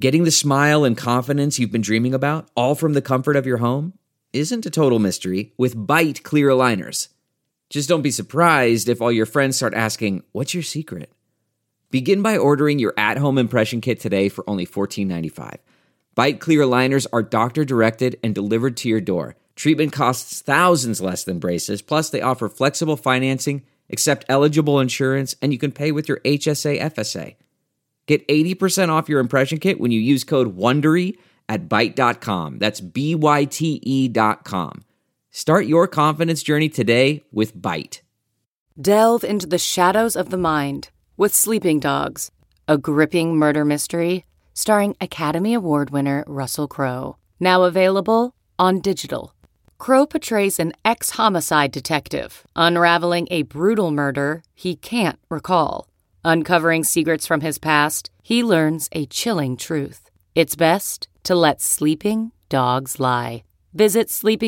Getting the smile and confidence you've been dreaming about, all from the comfort of your home, isn't a total mystery with Bite Clear Aligners. Just don't be surprised if all your friends start asking, "What's your secret?" Begin by ordering your at-home impression kit today for only $14.95. Bite Clear Aligners are doctor-directed and delivered to your door. Treatment costs thousands less than braces, plus they offer flexible financing, accept eligible insurance, and you can pay with your HSA FSA. Get 80% off your impression kit when you use code WONDERY at Byte.com. That's BYTE.com. Start your confidence journey today with Byte. Delve into the shadows of the mind with Sleeping Dogs, a gripping murder mystery starring Academy Award winner Russell Crowe. Now available on digital. Crowe portrays an ex-homicide detective unraveling a brutal murder he can't recall. Uncovering secrets from his past, he learns a chilling truth. It's best to let sleeping dogs lie. Visit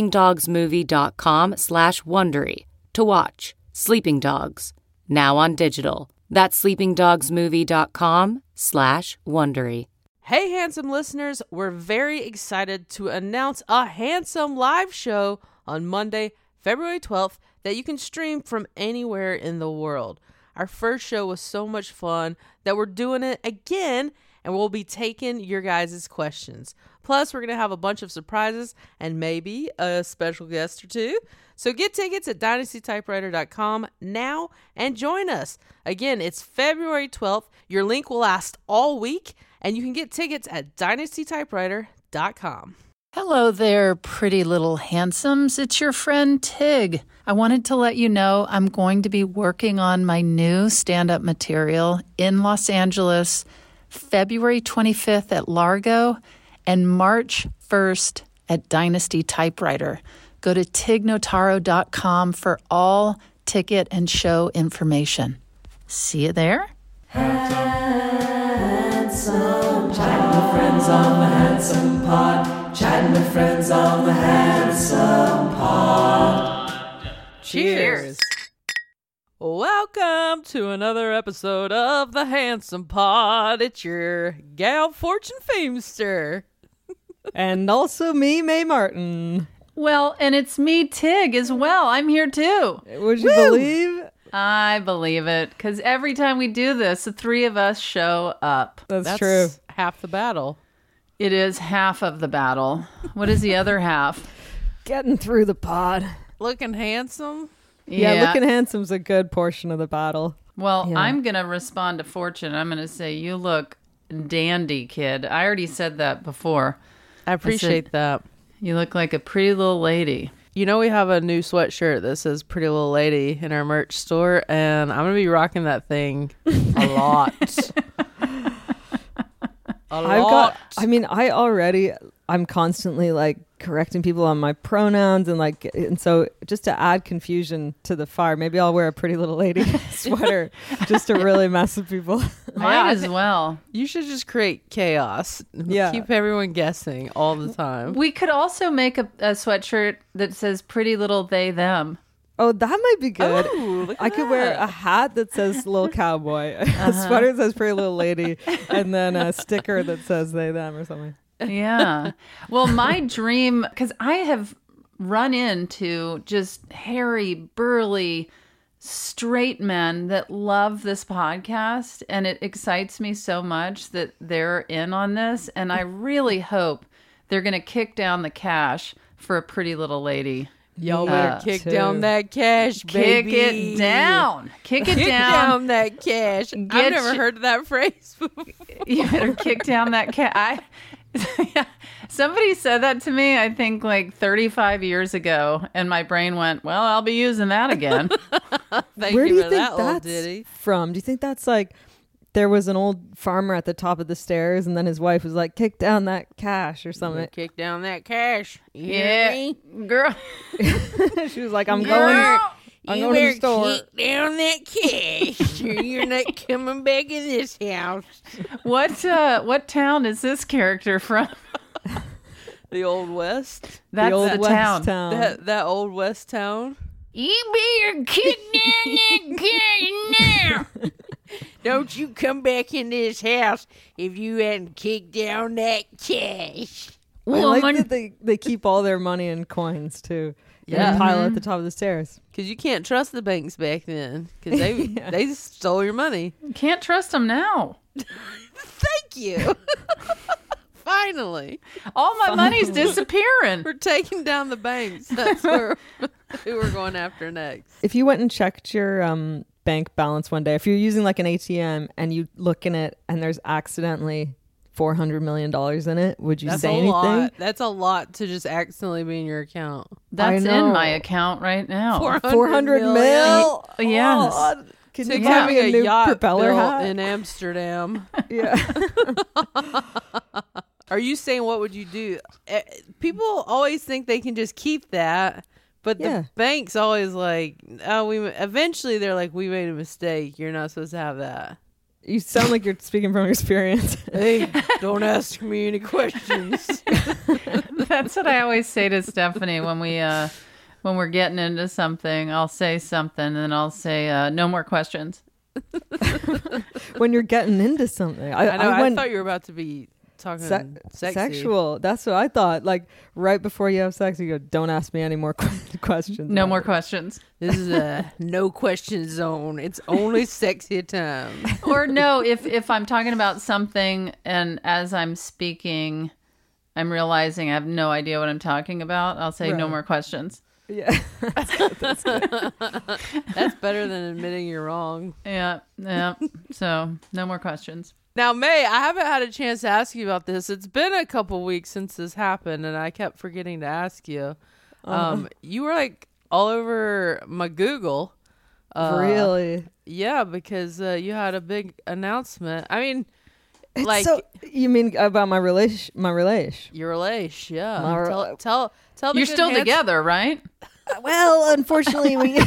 sleepingdogsmovie.com/Wondery to watch Sleeping Dogs, now on digital. That's sleepingdogsmovie.com/Wondery. Hey, Handsome listeners, we're very excited to announce a Handsome live show on Monday, February 12th that you can stream from anywhere in the world. Our first show was so much fun that we're doing it again, and we'll be taking your guys' questions. Plus, we're going to have a bunch of surprises and maybe a special guest or two. So get tickets at dynastytypewriter.com now and join us. Again, it's February 12th. Your link will last all week, and you can get tickets at dynastytypewriter.com. Hello there, pretty little handsomes. It's your friend Tig. I wanted to let you know I'm going to be working on my new stand-up material in Los Angeles, February 25th at Largo and March 1st at Dynasty Typewriter. Go to tignotaro.com for all ticket and show information. See you there. Handsome, chatting with friends on the Handsome Pod. Chatting with friends on the Handsome Pod. Cheers. Welcome to another episode of the Handsome Pod. It's your gal Fortune Famester. And also me, Mae Martin. Well, and it's me, Tig, as well. I'm here too. Would you believe? I believe it, because every time we do this, the three of us show up. That's true. Half the battle. It is half of the battle. What is the other half? Getting through the pod. Looking handsome. Yeah, looking handsome's a good portion of the battle. Well, Yeah. I'm going to respond to Fortune. I'm going to say, you look dandy, kid. I already said that before. I appreciate that. You look like a pretty little lady. You know, we have a new sweatshirt that says Pretty Little Lady in our merch store, and I'm going to be rocking that thing a lot. I'm constantly like correcting people on my pronouns and so just to add confusion to the fire, maybe I'll wear a Pretty Little Lady sweater just to really mess with people. Mine as well. You should just create chaos. Yeah. Keep everyone guessing all the time. We could also make a sweatshirt that says Pretty Little They Them. Oh, that might be good. Oh, look at I could wear a hat that says Little Cowboy, a sweater that says Pretty Little Lady, and then a sticker that says They Them or something. Yeah. Well, my dream, because I have run into just hairy, burly, straight men that love this podcast, and it excites me so much that they're in on this, and I really hope they're going to kick down the cash for a Pretty Little Lady. Y'all better kick down that cash, baby. Kick it down. Kick it Kick down. down that cash. I've never heard that phrase before. You better kick down that cash. Yeah. Somebody said that to me, I think like 35 years ago, and my brain went, well, I'll be using that again. Where do you think that's from? Do you think that's like there was an old farmer at the top of the stairs and then his wife was like, kick down that cash or something? Kick down that cash. You Yeah. hear me? Girl. She was like, I'm going to the store. Kick down that cash or you're not coming back in this house. What town is this character from? The Old West. That's the old the West town. That Old West town. You better kick down that cash now. Don't you come back in this house if you hadn't kicked down that cash. I like that they keep all their money in coins too. Yeah. In a pile at the top of the stairs. Because you can't trust the banks back then. Because they stole your money. Can't trust them now. Thank you. Finally. All my money's disappearing. We're taking down the banks. That's who we're going after next. If you went and checked your bank balance one day, if you're using like an ATM and you look in it and there's accidentally $400 million in it, would you say anything? Lot. That's a lot to just accidentally be in your account. That's in my account right now. 400 mil? Yes. Oh, can you buy get me a new yacht propeller built hat? in Amsterdam? Yeah. Are you saying what would you do? People always think they can just keep that, but the bank's always like, oh, eventually they're like, we made a mistake. You're not supposed to have that. You sound like you're speaking from experience. Hey, don't ask me any questions. That's what I always say to Stephanie when we're getting into something. I'll say something and then I'll say, no more questions. When you're getting into something. I know. I thought you were about to be talking sexy. Sexual. That's what I thought. Like right before you have sex, you go, don't ask me any more questions. No more questions. This is a no question zone. It's only sexy time. Or no, if I'm talking about something and as I'm speaking, I'm realizing I have no idea what I'm talking about, I'll say no more questions. Yeah. That's better than admitting you're wrong. Yeah. So no more questions. Now, May, I haven't had a chance to ask you about this. It's been a couple weeks since this happened, and I kept forgetting to ask you. You were like all over my Google. Really? Yeah, because you had a big announcement. I mean, you mean about my relation? Your relation, yeah. Tell. You're still together, right? Well, unfortunately, we.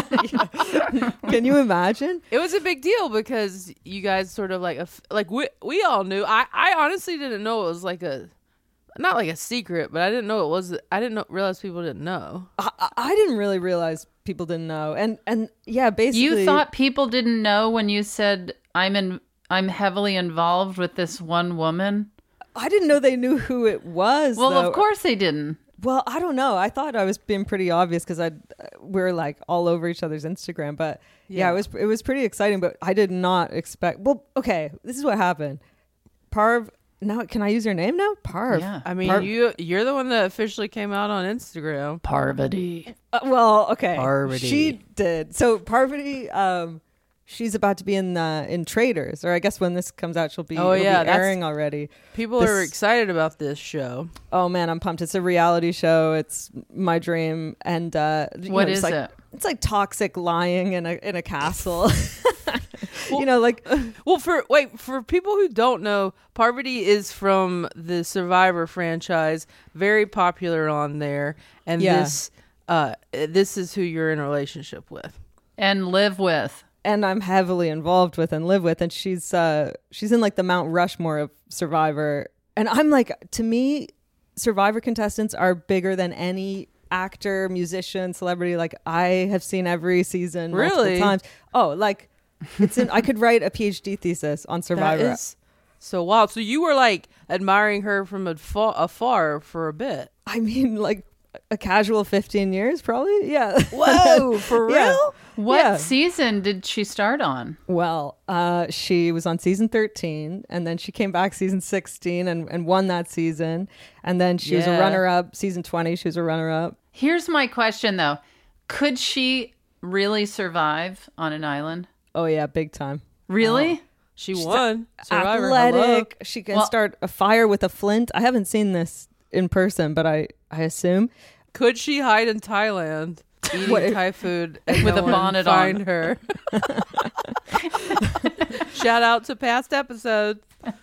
Can you imagine? It was a big deal because you guys sort of we all knew. I honestly didn't know it was like not like a secret, but I didn't know it was. I didn't realize people didn't know. I didn't really realize people didn't know, and yeah, basically, you thought people didn't know when you said I'm heavily involved with this one woman. I didn't know they knew who it was. Well, though. Of course they didn't. Well, I don't know. I thought I was being pretty obvious because we're like all over each other's Instagram. But yeah, it was pretty exciting. But I did not expect. Well, okay, this is what happened. Parv. Now, can I use your name now? Parv. Yeah. I mean, you're the one that officially came out on Instagram. Parvati. Well, okay. Parvati. She did. So Parvati. She's about to be in Traders, or I guess when this comes out, she'll be, airing already. People are excited about this show. Oh man, I'm pumped! It's a reality show. It's my dream, and what is it? It's like toxic lying in a castle. Well, for people who don't know, Parvati is from the Survivor franchise, very popular on there, and this is who you're in a relationship with and live with. And I'm heavily involved with and live with, and she's in like the Mount Rushmore of Survivor, and I'm like, to me, Survivor contestants are bigger than any actor, musician, celebrity. Like I have seen every season multiple times. Oh, like I could write a PhD thesis on Survivor. That is so wild. So you were like admiring her from afar for a bit. I mean, like a casual 15 years, probably. Yeah. Whoa, for real? Yeah. What season did she start on? Well, she was on season 13, and then she came back season 16 and won that season. And then she was a runner-up. Season 20, she was a runner-up. Here's my question, though. Could she really survive on an island? Oh, yeah, big time. Really? She won. Survivor. Athletic. Hello. She can start a fire with a flint. I haven't seen this in person, but I assume. Could she hide in Thailand eating Thai food and with no a bonnet on? Find her. Shout out to past episodes.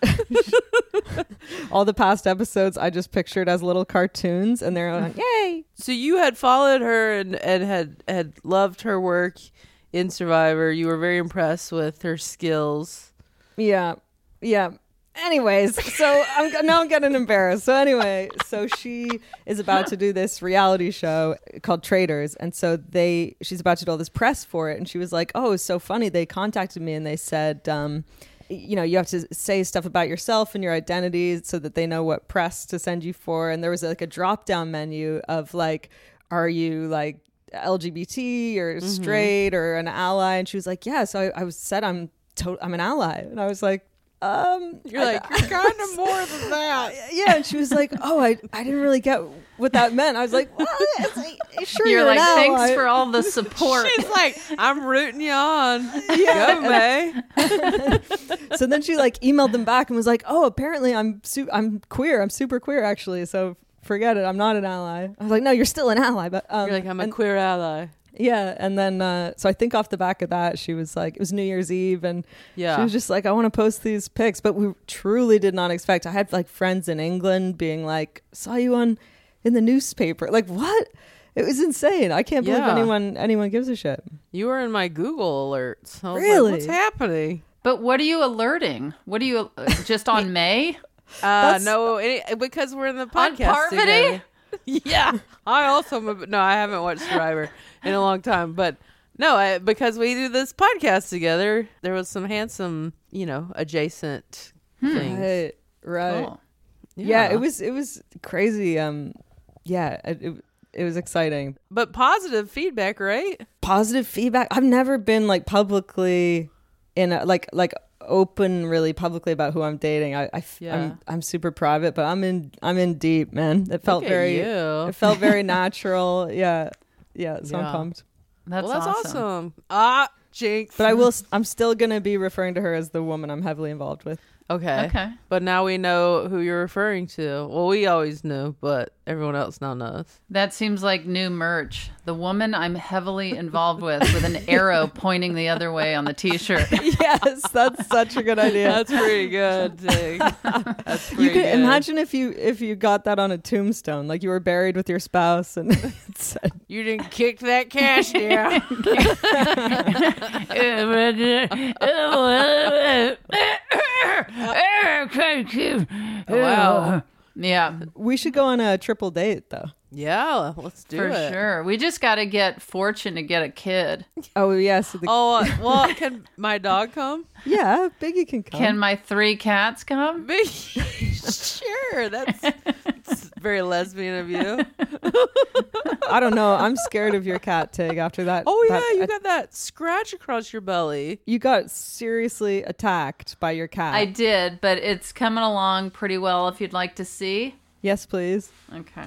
All the past episodes I just pictured as little cartoons, and they're like, yay. So you had followed her and had loved her work in Survivor. You were very impressed with her skills. Yeah. Anyways, so I'm getting embarrassed. So anyway, so she is about to do this reality show called Traders, and so she's about to do all this press for it, and she was like, "Oh, it's so funny. They contacted me and they said, you have to say stuff about yourself and your identity so that they know what press to send you for." And there was like a drop down menu of like, "Are you like LGBT or straight or an ally?" And she was like, "Yeah." So I said, "I'm an ally," and I was like. You're kind of more than that. Yeah, and she was like, "Oh, I didn't really get what that meant." I was like, "Well, sure." You're like, an thanks ally." for all the support. She's like, I'm rooting you on. Go, May. So then she like emailed them back and was like, "Oh, apparently I'm queer. I'm super queer actually. So forget it. I'm not an ally." I was like, "No, you're still an ally." But You're like, I'm a queer ally. Yeah, and then so I think off the back of that, she was like, it was New Year's Eve, and she was just like, "I want to post these pics," but we truly did not expect. I had like friends in England being like, "Saw you in the newspaper." Like, what? It was insane. I can't believe anyone gives a shit. You were in my Google alerts. I was Really? like, what's happening? But what are you alerting? What are you just on May? No, because we're in the podcast Parvati? together. Yeah, I also I haven't watched Survivor in a long time, but no, because we do this podcast together. There was some handsome, adjacent things. Right. Cool. Yeah, it was crazy. It was exciting. But positive feedback, right? Positive feedback. I've never been like publicly in a, like open really publicly about who I'm dating. I'm super private, but I'm in deep, man. It felt it felt very natural. Yeah. So I'm pumped. That's awesome. Jinx. But I'm still gonna be referring to her as the woman I'm heavily involved with. Okay. But now we know who you're referring to. Well, we always knew, but everyone else now knows. That seems like new merch. The woman I'm heavily involved with an arrow pointing the other way on the t-shirt. Yes, that's such a good idea. That's pretty good, Tig. That's pretty You could good. imagine if you got that on a tombstone, like you were buried with your spouse and it said, "You didn't kick that cash down." Wow. Yeah. we should go on a triple date though. Yeah, let's do For it. sure. We just got to get Fortune to get a kid. Oh yes. Well, can my dog come? Yeah, Biggie can come. Can my 3 cats come? Sure, that's very lesbian of you. I don't know. I'm scared of your cat, Tig, after that. Oh yeah, you got that scratch across your belly. You got seriously attacked by your cat. I did, but it's coming along pretty well if you'd like to see. Yes, please. Okay.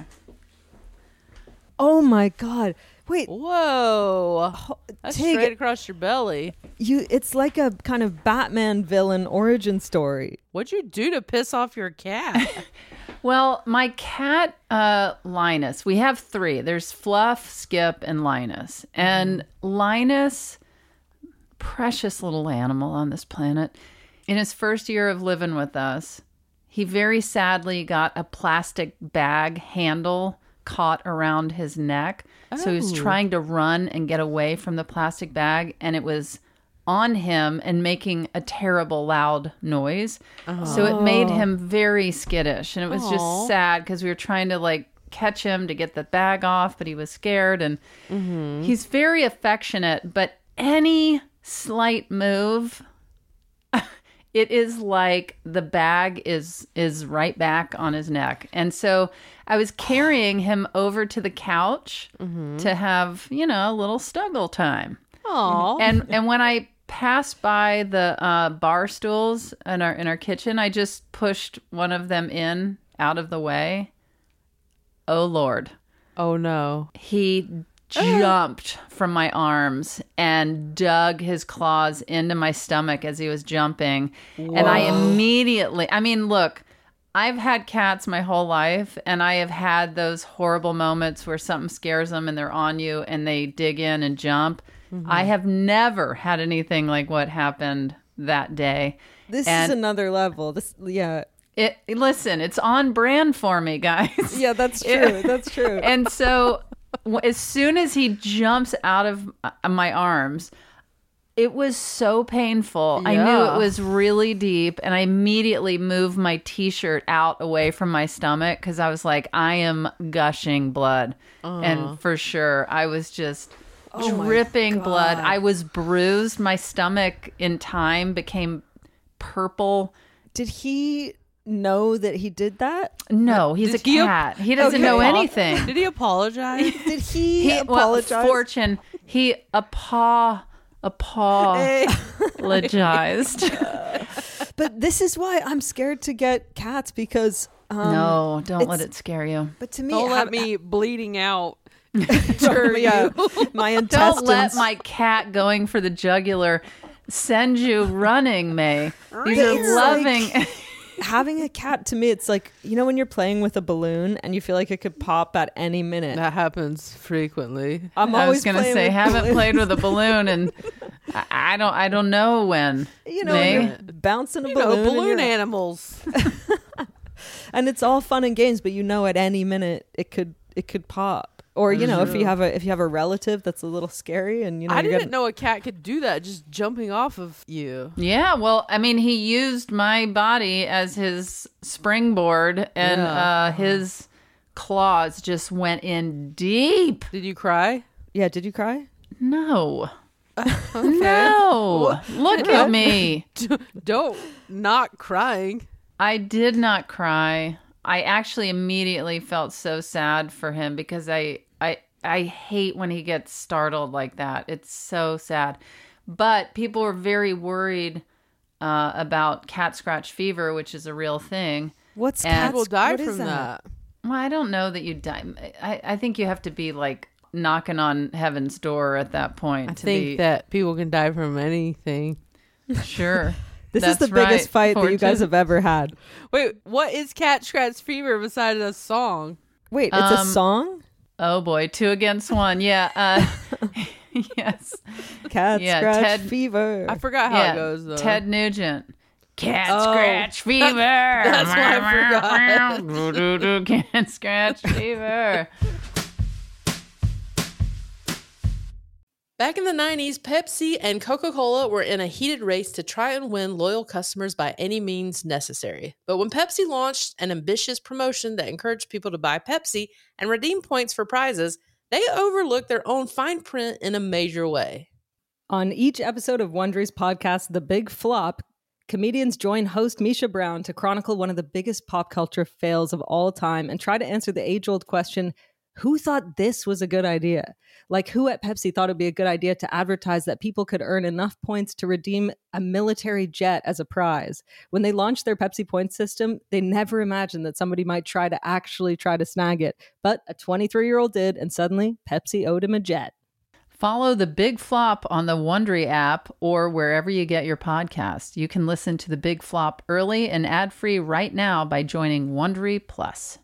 Oh my God. Wait, Whoa, that's Tig, straight across your belly. it's like a kind of Batman villain origin story. What'd you do to piss off your cat? Well, my cat, Linus, we have 3. There's Fluff, Skip, and Linus. And Linus, precious little animal on this planet, in his first year of living with us, he very sadly got a plastic bag handle caught around his neck. So he was trying to run and get away from the plastic bag, and it was on him and making a terrible loud noise. So it made him very skittish, and it was just sad because we were trying to like catch him to get the bag off, but he was scared, and he's very affectionate, but any slight move, it is like the bag is right back on his neck. And so I was carrying him over to the couch to have, a little snuggle time. Aww. And when I passed by the bar stools in our kitchen, I just pushed one of them out of the way. Oh Lord. Oh no. He jumped from my arms and dug his claws into my stomach as he was jumping. Whoa. And I immediately, look, I've had cats my whole life, and I have had those horrible moments where something scares them and they're on you and they dig in and jump. I have never had anything like what happened that day. This is another level. Listen, it's on brand for me, guys. Yeah, that's true. That's true. And so as soon as he jumps out of my arms, It was so painful. I knew Yeah. it was really deep, and I immediately moved my t-shirt out away from my stomach because I was like, I am gushing blood. And for sure, I was just dripping blood. I was bruised. My stomach in time became purple. Did he know that he did that? No, he's a Did he cat. He doesn't Okay. know anything. Did he apologize? Did he apologize? Fortune, he apologized. But this is why I'm scared to get cats because No, don't let it's- it scare you. But to me, Don't let me bleeding out. yeah, my intestines. Don't let my cat going for the jugular send you running, May. These are It's loving. Having a cat to me, it's like, you know, when you're playing with a balloon and you feel like it could pop at any minute. That happens frequently. I'm I always was gonna playing say, with haven't balloons. played with a balloon, and I don't know when. You know, May? when you're bouncing a You know, balloon, and balloon you're- animals. and it's all fun and games, but you know, at any minute it could pop. Or you know, if you have a relative that's a little scary, and you know, I you're didn't getting- know a cat could do that, just jumping off of you. Yeah, well, I mean, he used my body as his springboard, and Yeah. his claws just went in deep. Did you cry? Yeah, did you cry? No. No. Look at me. Don't not crying. I did not cry. I actually immediately felt so sad for him because I hate when he gets startled like that. It's so sad. But people were very worried about cat scratch fever, which is a real thing. What's And- cat? People die what is from that. Well, I don't know that you die. I think you have to be like knocking on heaven's door at that point. I to think be, that people can die from anything. sure. This is the That's biggest right, fight that you guys Fortune. have ever had. Wait, what is cat scratch fever besides a song? Wait, it's a song? Oh boy, 2 against 1. Yeah. Yes. Cat Yeah, scratch Ted- fever. I forgot how it goes though. Ted Nugent. Cat Oh, scratch fever. that's why I forgot. Cat scratch fever. Back in the 90s, Pepsi and Coca-Cola were in a heated race to try and win loyal customers by any means necessary. But when Pepsi launched an ambitious promotion that encouraged people to buy Pepsi and redeem points for prizes, they overlooked their own fine print in a major way. On each episode of Wondery's podcast, The Big Flop, comedians join host Misha Brown to chronicle one of the biggest pop culture fails of all time and try to answer the age-old question, who thought this was a good idea? Like, who at Pepsi thought it'd be a good idea to advertise that people could earn enough points to redeem a military jet as a prize? When they launched their Pepsi points system, they never imagined that somebody might try to snag it. But a 23-year-old did, and suddenly Pepsi owed him a jet. Follow The Big Flop on the Wondery app or wherever you get your podcasts. You can listen to The Big Flop early and ad-free right now by joining Wondery Plus.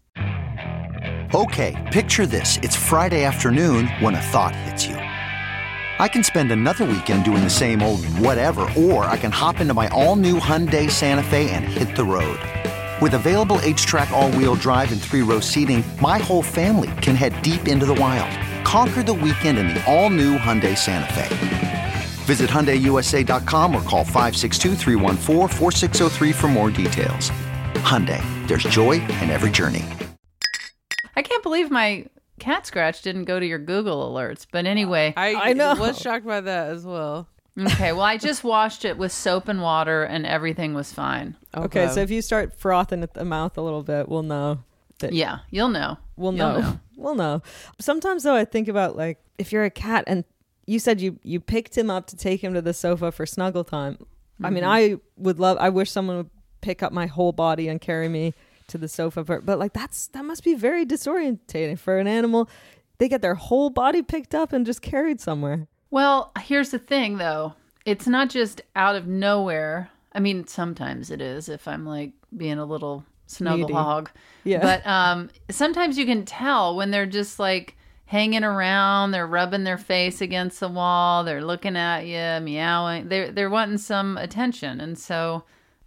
Okay, picture this. It's Friday afternoon when a thought hits you. I can spend another weekend doing the same old whatever, or I can hop into my all-new Hyundai Santa Fe and hit the road. With available H-Track all-wheel drive and 3-row seating, my whole family can head deep into the wild. Conquer the weekend in the all-new Hyundai Santa Fe. Visit HyundaiUSA.com or call 562-314-4603 for more details. Hyundai, there's joy in every journey. I can't believe my cat scratch didn't go to your Google alerts. But anyway, I know. was shocked by that as well. okay, well, I just washed it with soap and water and everything was fine. Okay, so if you start frothing at the mouth a little bit, we'll know. Yeah, you'll know. We'll You'll know. We'll know. Sometimes though, I think about like if you're a cat and you said you picked him up to take him to the sofa for snuggle time. I mean, I wish someone would pick up my whole body and carry me to the sofa, but like that must be very disorientating for an animal. They get their whole body picked up and just carried somewhere. Well, here's the thing, though. It's not just out of nowhere. I mean, sometimes it is if I'm like being a little snuggle Needy. hog. Yeah. But sometimes you can tell when they're just like hanging around, they're rubbing their face against the wall, they're looking at you, meowing. They're wanting some attention. And so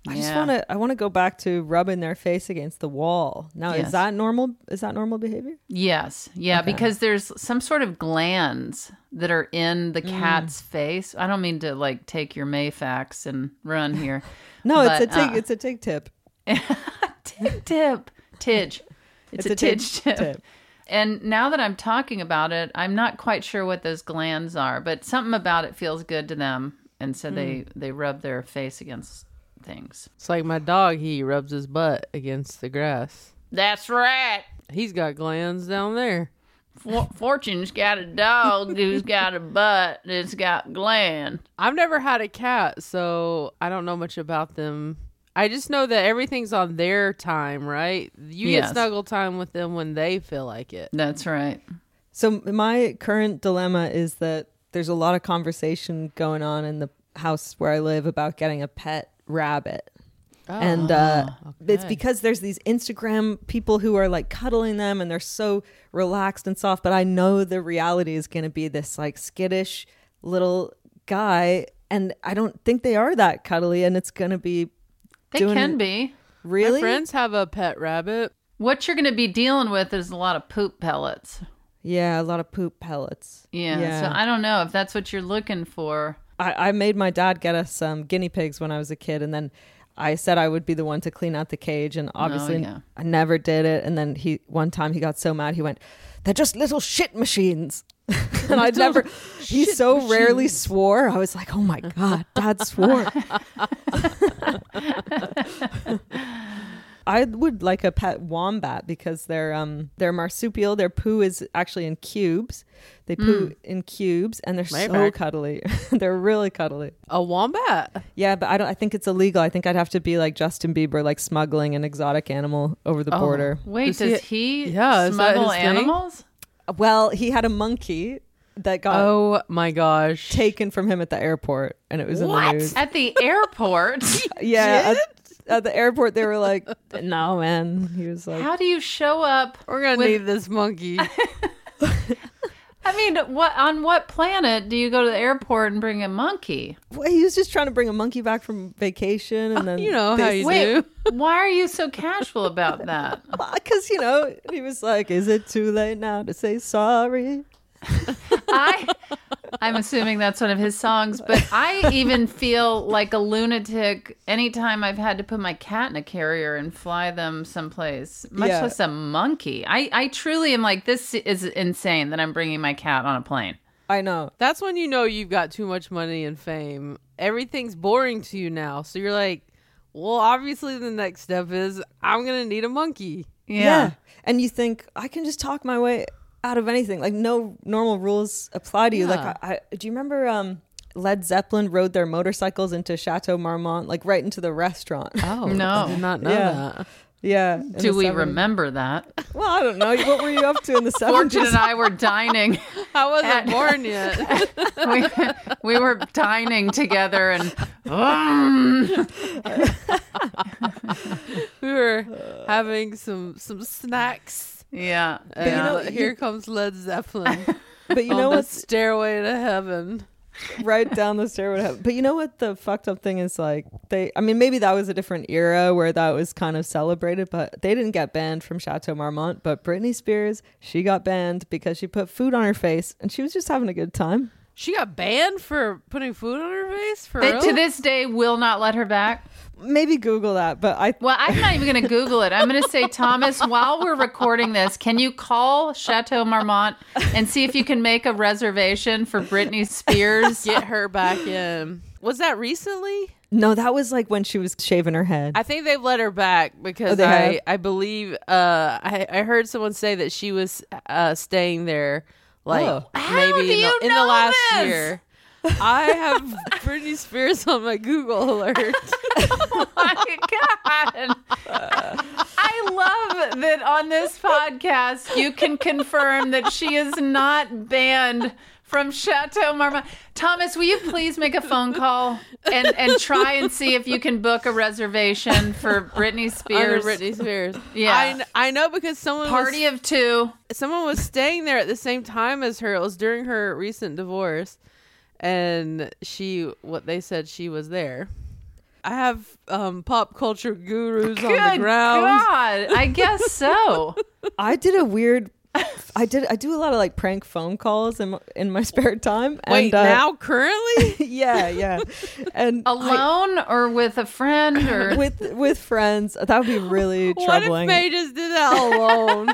I want to go back to rubbing their face against the wall. Now, Yes. is that normal? Is that normal behavior? Yes. Yeah, Okay. because there's some sort of glands that are in the cat's face. I don't mean to like take your Mayfax and run here. No, but, it's a TIG tip. tip. Tidge. It's a Tidge tip. And now that I'm talking about it, I'm not quite sure what those glands are, but something about it feels good to them. And so they rub their face against things. It's like my dog. He rubs his butt against the grass. That's right. He's got glands down there. Fortune's got a dog who's got a butt that's got gland. I've never had a cat, so I don't know much about them. I just know that everything's on their time, right? You Yes. get snuggle time with them when they feel like it. That's right. So my current dilemma is that there's a lot of conversation going on in the house where I live about getting a pet rabbit. And it's because there's these Instagram people who are like cuddling them and they're so relaxed and soft. But I know the reality is going to be this like skittish little guy. And I don't think they are that cuddly. And it's going to be They doing can it- be. Really? My friends have a pet rabbit. What you're going to be dealing with is a lot of poop pellets. Yeah, a lot of poop pellets. Yeah. So I don't know if that's what you're looking for. I made my dad get us some guinea pigs when I was a kid, and then I said I would be the one to clean out the cage, and obviously yeah. I never did it. And then one time he got so mad, he went, "They're just little shit machines." And I'd never. He so rarely swore. I was like, "Oh my god, Dad swore." I would like a pet wombat because they're marsupial. Their poo is actually in cubes. They poo in cubes, and they're so Mayberg. cuddly. They're really cuddly. A wombat. Yeah, but I think it's illegal. I think I'd have to be like Justin Bieber, like smuggling an exotic animal over the border. Wait, Does does he- he Yeah, is that smuggle his thing? animals? Well, he had a monkey that got Oh my gosh. taken from him at the airport, and it was in the news. At the airport? Yeah, at the airport, they were like, "No, man." He was like, How do you show up? We're going to with- need this monkey. I mean, on what planet do you go to the airport and bring a monkey? well, he was just trying to bring a monkey back from vacation, and then You know how you Wait, do. why are you so casual about that? because he was like, "Is it too late now to say sorry?" I'm assuming that's one of his songs, but I even feel like a lunatic anytime I've had to put my cat in a carrier and fly them someplace, much Yeah. less a monkey. I truly am like, this is insane that I'm bringing my cat on a plane. I know. That's when you know you've got too much money and fame. Everything's boring to you now. So you're like, well, obviously the next step is I'm going to need a monkey. Yeah. And you think I can just talk my way out of anything. Like no normal rules apply to you. Yeah. Like I do you remember Led Zeppelin rode their motorcycles into Chateau Marmont, like right into the restaurant? Oh, No. I did not know Yeah. that. Yeah. in Do the we 70s. remember that? Well, I don't know. What were you up to in the 70s? Fortune and I were dining. I wasn't At- born yet. we were dining together and We were having some snacks. yeah. And you know, here comes Led Zeppelin But you on know the what? stairway to heaven. Right down the stairway to heaven. But you know what the fucked up thing is? Like I mean, maybe that was a different era where that was kind of celebrated, but they didn't get banned from Chateau Marmont. But Britney Spears, she got banned because she put food on her face, and she was just having a good time. She got banned for putting food on her face? For They, real? to this day, will not let her back. Maybe Google that, but Well, I'm not even going to Google it. I'm going to say, Thomas, while we're recording this, can you call Chateau Marmont and see if you can make a reservation for Britney Spears? Get her back in. Was that recently? no, that was like when she was shaving her head. I think they've let her back because they have? I believe I heard someone say that she was staying there like Oh. How maybe do you in the know last this? year. I have Britney Spears on my Google alert. Oh my God. I love that on this podcast you can confirm that she is not banned from Chateau Marmont. Thomas, will you please make a phone call and try and see if you can book a reservation for Britney Under Spears? Britney Spears. Yeah. I know because Party of two. someone was staying there at the same time as her. It was during her recent divorce. And what they said she was there. have pop culture gurus on Good the ground. God, I guess so. I did a weird. I do a lot of like prank phone calls in my spare time. Wait, and, now currently? yeah, and Alone or with a friend or with friends. That would be really What troubling. if May just did that alone?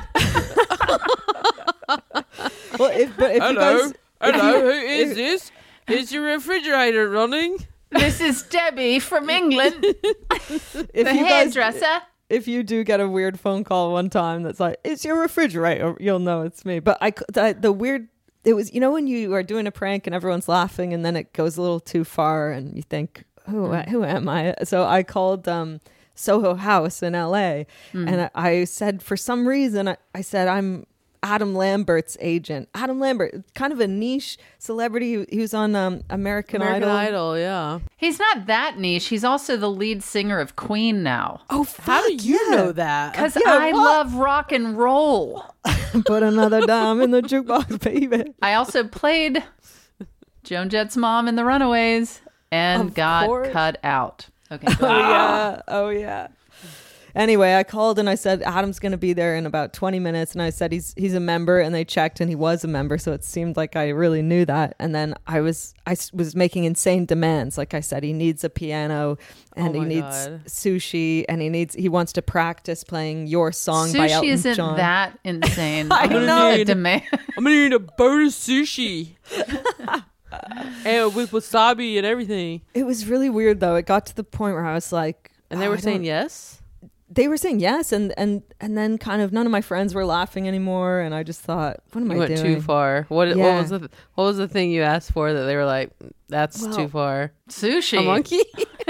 Well, if you guys, Hello, who is this? Is your refrigerator running? this is Debbie from England, if the you guys, hairdresser. if you do get a weird phone call one time that's like, it's your refrigerator, you'll know it's me. But the weird, it was, when you are doing a prank and everyone's laughing and then it goes a little too far and you think, who am I? So I called Soho House in LA and I said, for some reason, I said, I'm Adam Lambert's agent. Adam Lambert, kind of a niche celebrity. He was on American Idol. Yeah. He's not that niche. He's also the lead singer of Queen now. Oh, How do you know that? Because I love rock and roll. Put another dime in the jukebox, baby. I also played Joan Jett's mom in The Runaways and Of got course. cut out. Okay, go ahead. Oh yeah. Anyway, I called and I said Adam's going to be there in about 20 minutes, and I said he's a member, and they checked and he was a member, so it seemed like I really knew that. And then I was making insane demands. Like I said, he needs a piano and he needs sushi and he wants to practice playing Your Song by Elton Sushi isn't John. that insane. I know. A demand. I'm gonna need a boat of sushi. And with wasabi and everything. It was really weird though. It got to the point where I was like, And they were saying yes? They were saying yes, and then kind of none of my friends were laughing anymore, and I just thought, what am I doing? You went too far. What Yeah. was the thing you asked for that they were like, that's too far? Sushi. A monkey?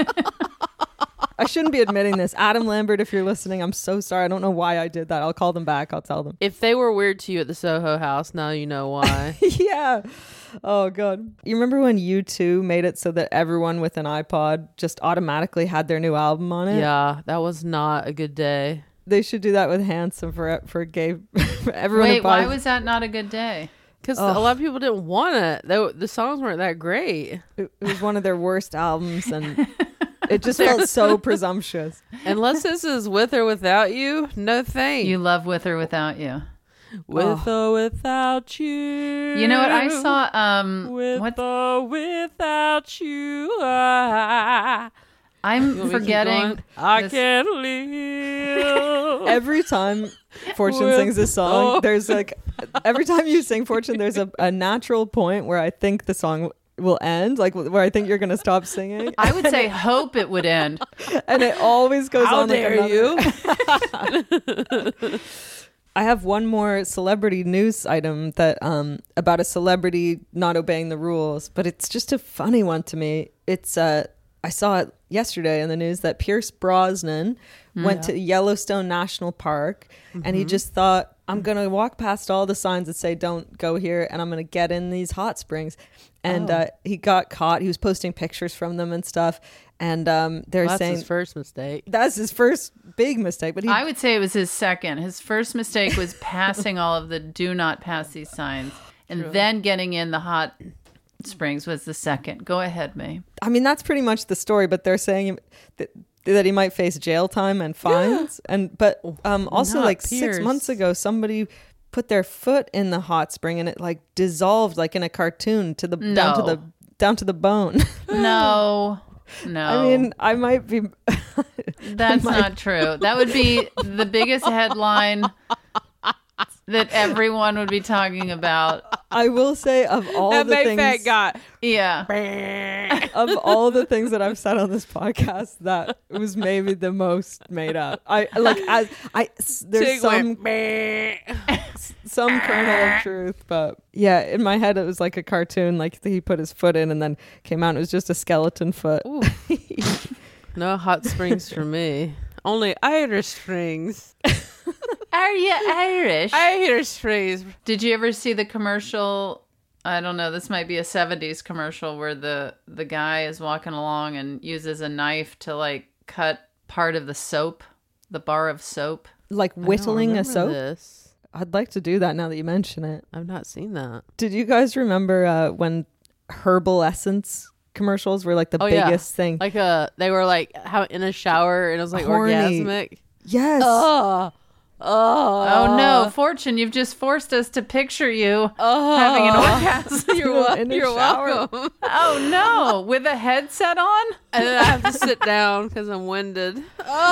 I shouldn't be admitting this. Adam Lambert, if you're listening, I'm so sorry. I don't know why I did that. I'll call them back. I'll tell them. If they were weird to you at the Soho House, now you know why. Yeah. Oh, God. You remember when U2 made it so that everyone with an iPod just automatically had their new album on it? Yeah, that was not a good day. They should do that with Handsome for gay. For everyone who Wait, why buys- was that not a good day? Because a lot of people didn't want it. The songs weren't that great. It was one of their worst albums, and it just felt so presumptuous. Unless this is With or Without You, no thanks. You love With or Without You. With or without you. You know what? I saw With or without you. I'm forgetting. I this- can't live. Every time Fortune With- sings a song, oh. there's like, every time you sing Fortune, there's a natural point where I think the song will end, like where I think you're going to stop singing. I would say hope it would end. And it always goes How on like dare another. you? I have one more celebrity news item that about a celebrity not obeying the rules, but it's just a funny one to me. It's I saw it yesterday in the news that Pierce Brosnan went to Yellowstone National Park and he just thought, I'm going to walk past all the signs that say don't go here and I'm going to get in these hot springs. And he got caught. He was posting pictures from them and stuff. And they're That's saying his first mistake. that's his first big mistake. But I would say it was his second. His first mistake was passing all of the do not pass these signs. And then getting in the hot springs was the second. Go ahead, May. I mean, that's pretty much the story, but they're saying that he might face jail time and fines. But also Not like Pierce. 6 months ago, somebody put their foot in the hot spring and it like dissolved like in a cartoon to the down to the bone. No. I mean, I might be. That's not true. That would be the biggest headline that everyone would be talking about. I will say of all That the May things, Fat got. Yeah. of all the things that I've said on this podcast, that was maybe the most made up. There's Tig some went, some kernel of truth, but yeah, in my head it was like a cartoon, like he put his foot in and then came out and it was just a skeleton foot. no hot springs for me. Only Irish springs. Are you Irish? Irish springs. Did you ever see the commercial? I don't know. This might be a 70s commercial where the guy is walking along and uses a knife to like cut part of the soap, the bar of soap. Like whittling a soap. This. I'd like to do that now that you mention it. I've not seen that. Did you guys remember when Herbal Essence commercials were like the yeah. biggest thing. Like they were like how in a shower and it was like Horny. orgasmic. Yes. Oh no, Fortune, you've just forced us to picture you having an orgasm. You're welcome. Oh no, with a headset on? And then I have to sit down because I'm winded.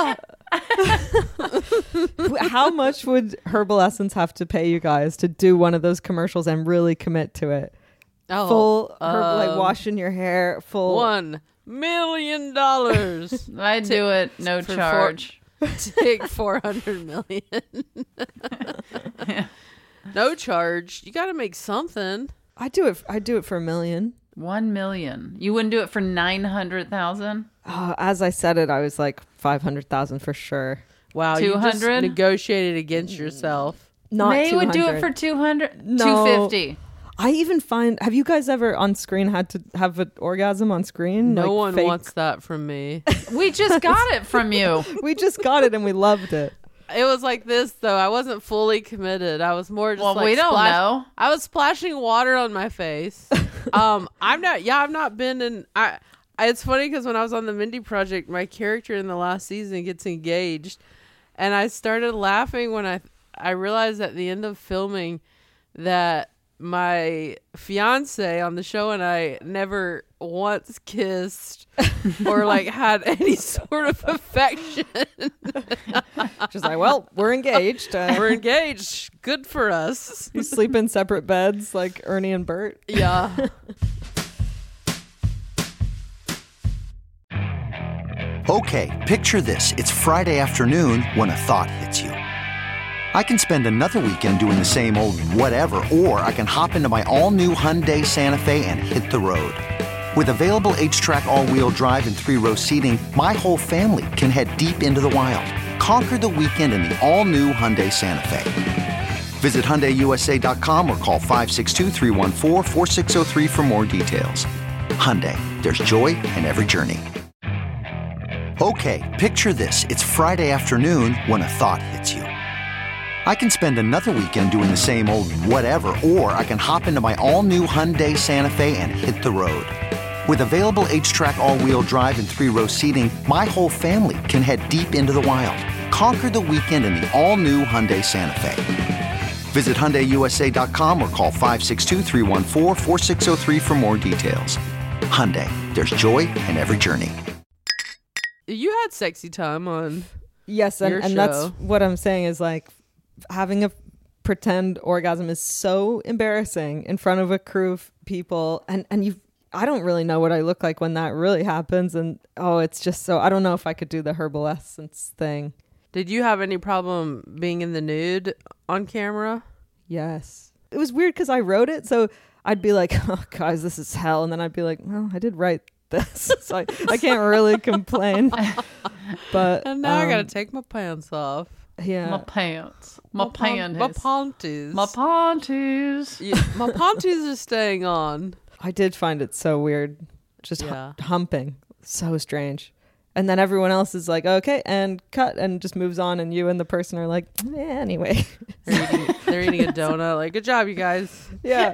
How much would Herbal Essence have to pay you guys to do one of those commercials and really commit to it? Full like washing your hair, full $1 million. I'd do it, no charge. Take 400 million. No charge. You got to make something. I'd do it for $1 million. 1 million. You wouldn't do it for 900,000? As I said it, I was like 500,000 for sure. Wow, 200? you just negotiated against yourself. Not May 200. would do it for 200. No. 250. I even find, have you guys ever on screen had to have an orgasm on screen? No Like one fake? wants that from me. We just got it from you. We just got it and we loved it. It was like this though. I wasn't fully committed. I was more just Well, we don't know. I was splashing water on my face. I've not been in. It's funny because when I was on the Mindy Project, my character in the last season gets engaged, and I started laughing when I realized at the end of filming that my fiance on the show and I never once kissed or like had any sort of affection. She's like, well, we're engaged. We're engaged. Good for us. You sleep in separate beds like Ernie and Bert. Yeah. Okay, picture this. It's Friday afternoon when a thought hits you. I can spend another weekend doing the same old whatever, or I can hop into my all-new Hyundai Santa Fe and hit the road. With available H-Track all-wheel drive and 3-row seating, my whole family can head deep into the wild. Conquer the weekend in the all-new Hyundai Santa Fe. Visit HyundaiUSA.com or call 562-314-4603 for more details. Hyundai, there's joy in every journey. Okay, picture this. It's Friday afternoon when a thought hits you. I can spend another weekend doing the same old whatever, or I can hop into my all-new Hyundai Santa Fe and hit the road. With available H-Track all-wheel drive and 3-row seating, my whole family can head deep into the wild. Conquer the weekend in the all-new Hyundai Santa Fe. Visit HyundaiUSA.com or call 562-314-4603 for more details. Hyundai, there's joy in every journey. You had sexy time on Yes, your and that's show. what I'm saying is like having a pretend orgasm is so embarrassing in front of a crew of people, and I don't really know what I look like when that really happens, and it's just so I don't know if I could do the Herbal Essence thing. Did you have any problem being in the nude on camera? Yes, it was weird because I wrote it, so I'd be like, oh guys, this is hell, and then I'd be like, well, I did write this, so I can't really complain. But And now I gotta take my pants off. yeah, My pants. My panties. My panties. My panties. Yeah, my panties are staying on. I did find it so weird, just Yeah. humping, so strange. And then everyone else is like, okay, and cut, and just moves on, and you and the person are like, anyway. They're eating a donut. Like, good job, you guys. Yeah.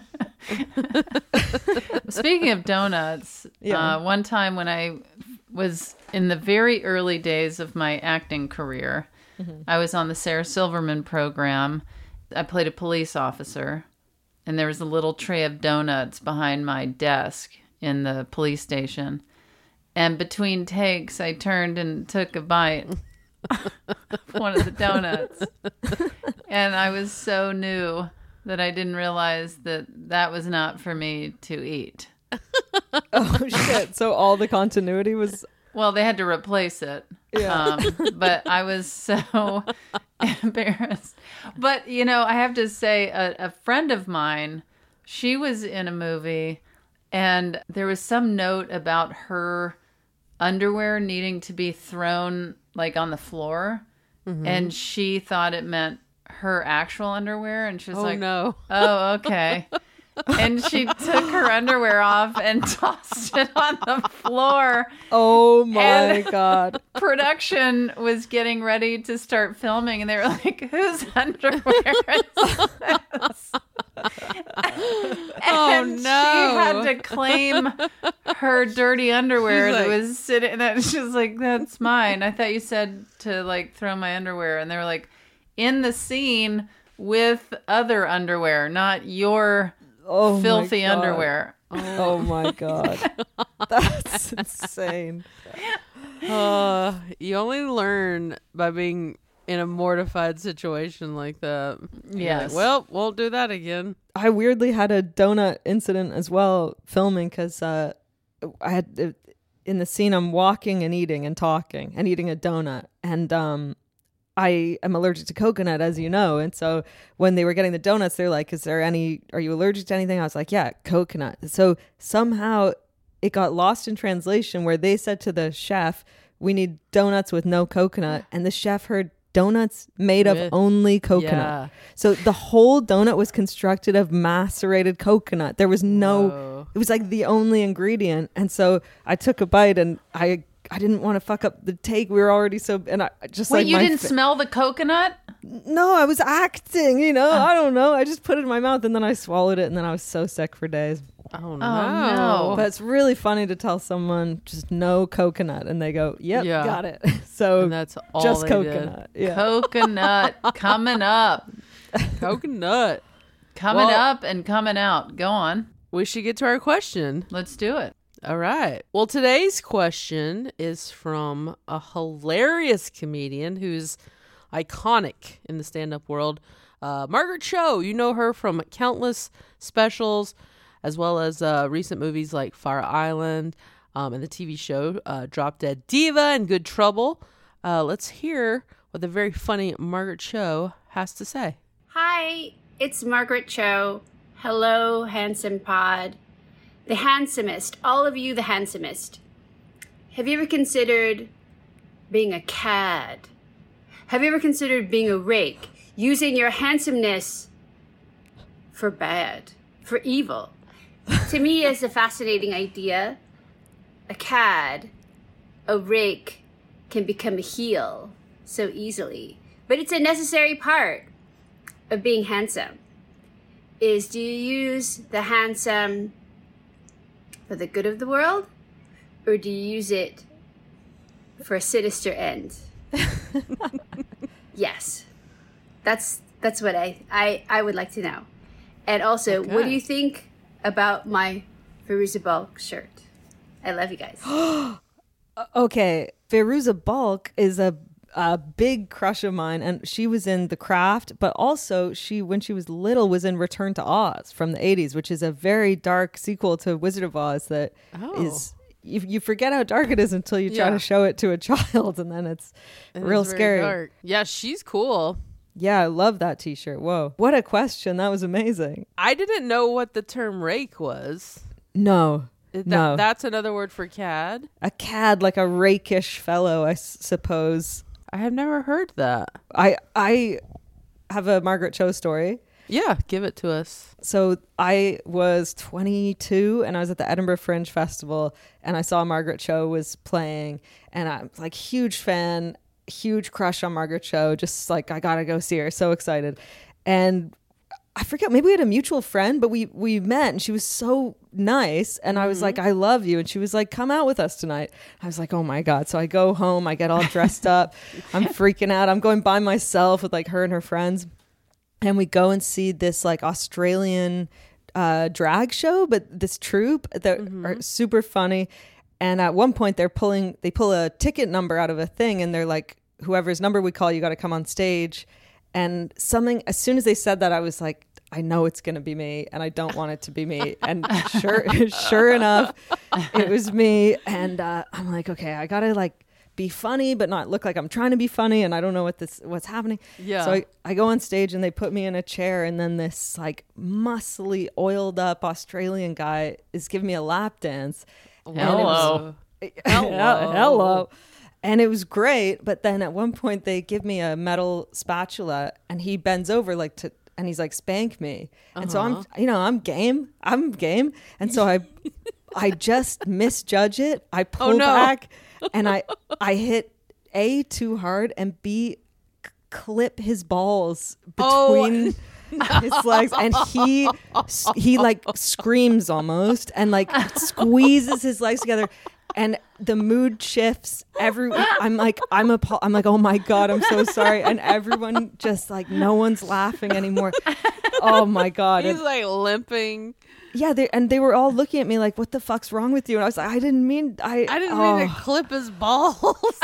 Speaking of donuts, Yeah. one time when I was in the very early days of my acting career, I was on the Sarah Silverman program. I played a police officer, and there was a little tray of donuts behind my desk in the police station. And between takes, I turned and took a bite of one of the donuts. And I was so new that I didn't realize that was not for me to eat. Oh, shit. So all the continuity was... Well, they had to replace it. Yeah. But I was so embarrassed. But, I have to say, a friend of mine, she was in a movie, and there was some note about her underwear needing to be thrown, like, on the floor. Mm-hmm. And she thought it meant her actual underwear. And she was like, no. oh, okay. And she took her underwear off and tossed it on the floor. Oh my And God. Production was getting ready to start filming, and they were like, whose underwear is this? And no. she had to claim her dirty underwear She's that like- was sitting. That she's like, "That's mine." I thought you said to like throw my underwear, and they were like, in the scene with other underwear, not your Oh my filthy God. underwear. Oh my God. That's insane. You only learn by being in a mortified situation like that. You're Yes. like, well, won't do that again. I weirdly had a donut incident as well filming because I had in the scene I'm walking and eating and talking and eating a donut, and I am allergic to coconut, as you know, and so when they were getting the donuts, they're like, are you allergic to anything? I was like, yeah, coconut. So somehow it got lost in translation where they said to the chef, we need donuts with no coconut, and the chef heard donuts made of With- only coconut. Yeah. So the whole donut was constructed of macerated coconut. There was no, Whoa. it was like the only ingredient. And so I took a bite and I didn't want to fuck up the take. We were already so, and I just Wait, like, you my didn't smell the coconut? no, I was acting, I don't know. I just put it in my mouth and then I swallowed it and then I was so sick for days. Oh, no. But it's really funny to tell someone just no coconut and they go, yep, Yeah. got it. So And that's all just they coconut. Yeah. Coconut coming up. did. Coconut. Coming Well- up and coming out. Go on. We should get to our question. Let's do it. All right. Well, today's question is from a hilarious comedian who's iconic in the stand-up world, Margaret Cho. You know her from countless specials, as well as recent movies like Fire Island and the TV show Drop Dead Diva and Good Trouble. Let's hear what the very funny Margaret Cho has to say. Hi, it's Margaret Cho. Hello, Handsome Pod. The handsomest, all of you the handsomest. Have you ever considered being a cad? Have you ever considered being a rake, using your handsomeness for bad, for evil? To me, it's a fascinating idea. A cad, a rake, can become a heel so easily. But it's a necessary part of being handsome. Is do you use the handsome for the good of the world, or do you use it for a sinister end? Yes, that's what I would like to know. And also, what do Okay. you think about my Fairuza Balk shirt? I love you guys. Okay, Fairuza Balk is a big crush of mine, and she was in The Craft, but also she, when she was little, was in Return to Oz from the 80s, which is a very dark sequel to Wizard of Oz that is, you forget how dark it is until you try Yeah. to show it to a child, and then it's And real it's very scary. dark. Yeah, she's cool. Yeah, I love that t-shirt. Whoa. What a question. That was amazing. I didn't know what the term rake was. No. No. That's another word for cad. A cad, like a rakish fellow, I suppose. I have never heard that. I have a Margaret Cho story. Yeah, give it to us. So I was 22 and I was at the Edinburgh Fringe Festival and I saw Margaret Cho was playing and I'm like huge fan, huge crush on Margaret Cho. Just like, I gotta go see her. So excited. And I forget, maybe we had a mutual friend, but we met and she was so nice. And I was like, I love you. And she was like, come out with us tonight. I was like, oh my God. So I go home, I get all dressed up. I'm freaking out. I'm going by myself with like her and her friends. And we go and see this like Australian drag show, but this troupe that are super funny. And at one point they pull a ticket number out of a thing and they're like, whoever's number we call, you got to come on stage. And something, as soon as they said that, I was like, I know it's going to be me and I don't want it to be me. And sure enough, it was me. And I'm like, okay, I got to like be funny, but not look like I'm trying to be funny. And I don't know what's happening. Yeah. So I go on stage and they put me in a chair and then this like muscly, oiled up Australian guy is giving me a lap dance. Hello. Hello. And it was great, but then at one point they give me a metal spatula and he bends over and he's like, spank me. And so I'm game. And so I just misjudge it. I pull back and I hit A, too hard, and B, clip his balls between his legs, and he like screams almost and like squeezes his legs together, and the mood shifts. I'm like, oh my God, I'm so sorry, and everyone just like, no one's laughing anymore. Oh my God. He's like limping. Yeah, they were all looking at me like, what the fuck's wrong with you? And I was like, I didn't mean to clip his balls.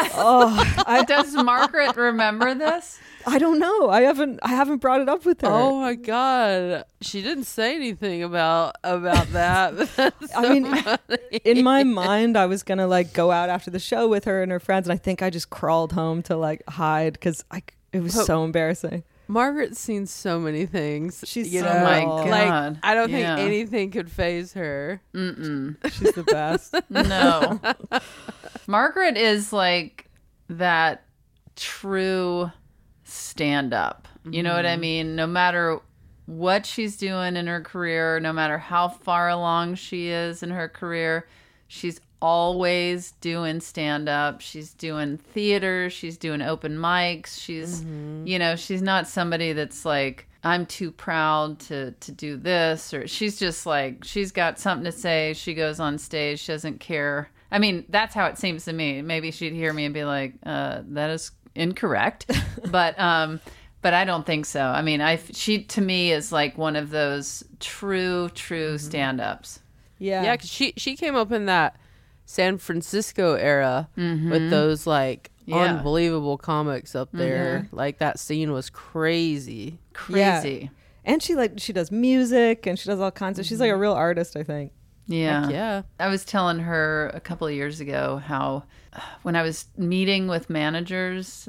Does Margaret remember this? I don't know. I haven't brought it up with her. Oh my God. She didn't say anything about that. I mean, in my mind, I was going to like go out after the show with her and her friends. And I think I just crawled home to like hide because it was so embarrassing. Margaret's seen so many things. She's you know, oh my God. Like, I don't think anything could faze her. She's the best. No. Margaret is like that true stand-up. You know what I mean? No matter what she's doing in her career, no matter how far along she is in her career, she's always doing stand-up. She's doing theater. She's doing open mics. She's, you know, she's not somebody that's like, I'm too proud to do this. Or she's just like, she's got something to say. She goes on stage. She doesn't care. I mean, that's how it seems to me. Maybe she'd hear me and be like, that is incorrect. But I don't think so. I mean, she to me is like one of those true stand-ups. Yeah, because she came up in that San Francisco era with those like unbelievable comics up there. Like that scene was crazy. Yeah. And she does music and she does all kinds of, she's like a real artist, I think. Yeah. Heck yeah. I was telling her a couple of years ago how when I was meeting with managers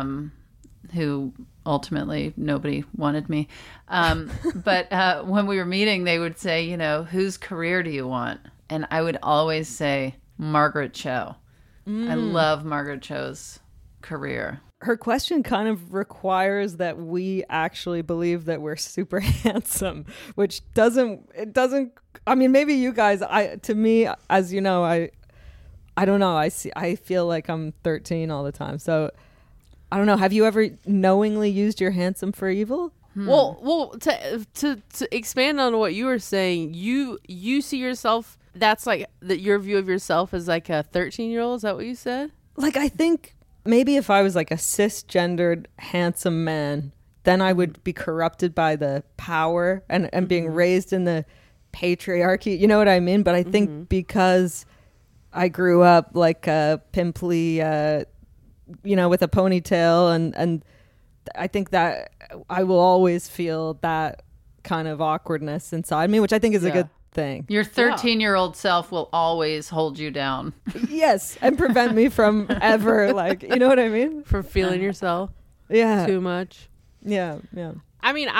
who ultimately nobody wanted me, but when we were meeting, they would say, you know, whose career do you want? And I would always say Margaret Cho. I love Margaret Cho's career. Her question kind of requires that we actually believe that we're super handsome, which doesn't, I mean, maybe you guys, to me, as you know, I don't know. I feel like I'm 13 all the time. So I don't know. Have you ever knowingly used your handsome for evil? Well, to expand on what you were saying, you see yourself, that's like your view of yourself as like a 13-year-old. Is that what you said? Like, I think maybe if I was like a cisgendered handsome man, then I would be corrupted by the power and being raised in the patriarchy. You know what I mean? But I think because I grew up like a pimply, you know, with a ponytail, and I think that I will always feel that kind of awkwardness inside me, which I think is a good thing. Your 13-year-old self will always hold you down. Yes, and prevent me from ever, like, you know what I mean? From feeling yourself too much. Yeah. I mean,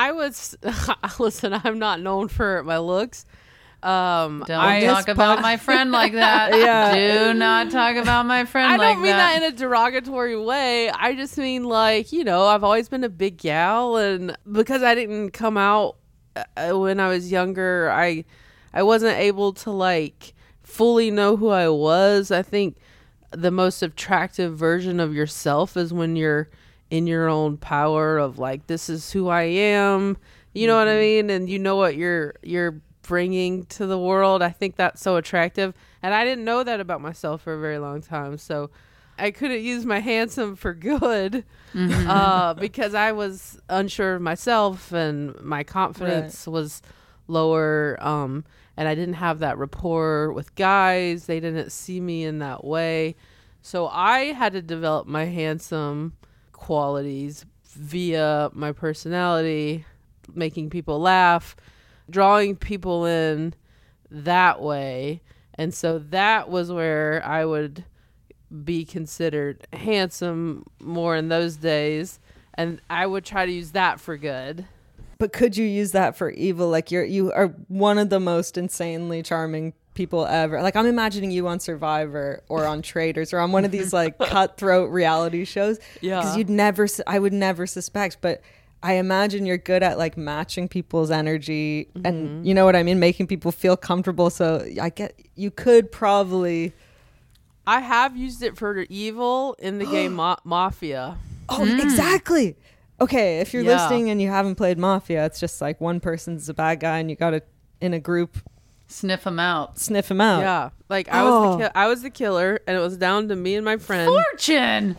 listen, I'm not known for my looks. Don't talk about my friend like that. Do not talk about my friend like that. I don't mean that in a derogatory way. I just mean, like, you know, I've always been a big gal, and because I didn't come out when I was younger, I wasn't able to like fully know who I was. I think the most attractive version of yourself is when you're in your own power of like, this is who I am. You know what I mean? And you know what you're bringing to the world. I think that's so attractive. And I didn't know that about myself for a very long time. So I couldn't use my handsome for good because I was unsure of myself and my confidence was lower. And I didn't have that rapport with guys. They didn't see me in that way. So I had to develop my handsome qualities via my personality, making people laugh, drawing people in that way. And so that was where I would be considered handsome more in those days. And I would try to use that for good. But could you use that for evil? Like you are one of the most insanely charming people ever. Like I'm imagining you on Survivor or on Traitors or on one of these like cutthroat reality shows. Yeah. Because I would never suspect. But I imagine you're good at like matching people's energy and you know what I mean? Making people feel comfortable. So you could probably. I have used it for evil in the game Mafia. Oh, exactly. okay, if you're Yeah. listening and you haven't played Mafia, it's just like one person's a bad guy and you got to, in a group, Sniff them out. sniff him out. Yeah, like Oh. I was the killer, and it was down to me and my friend. Fortune.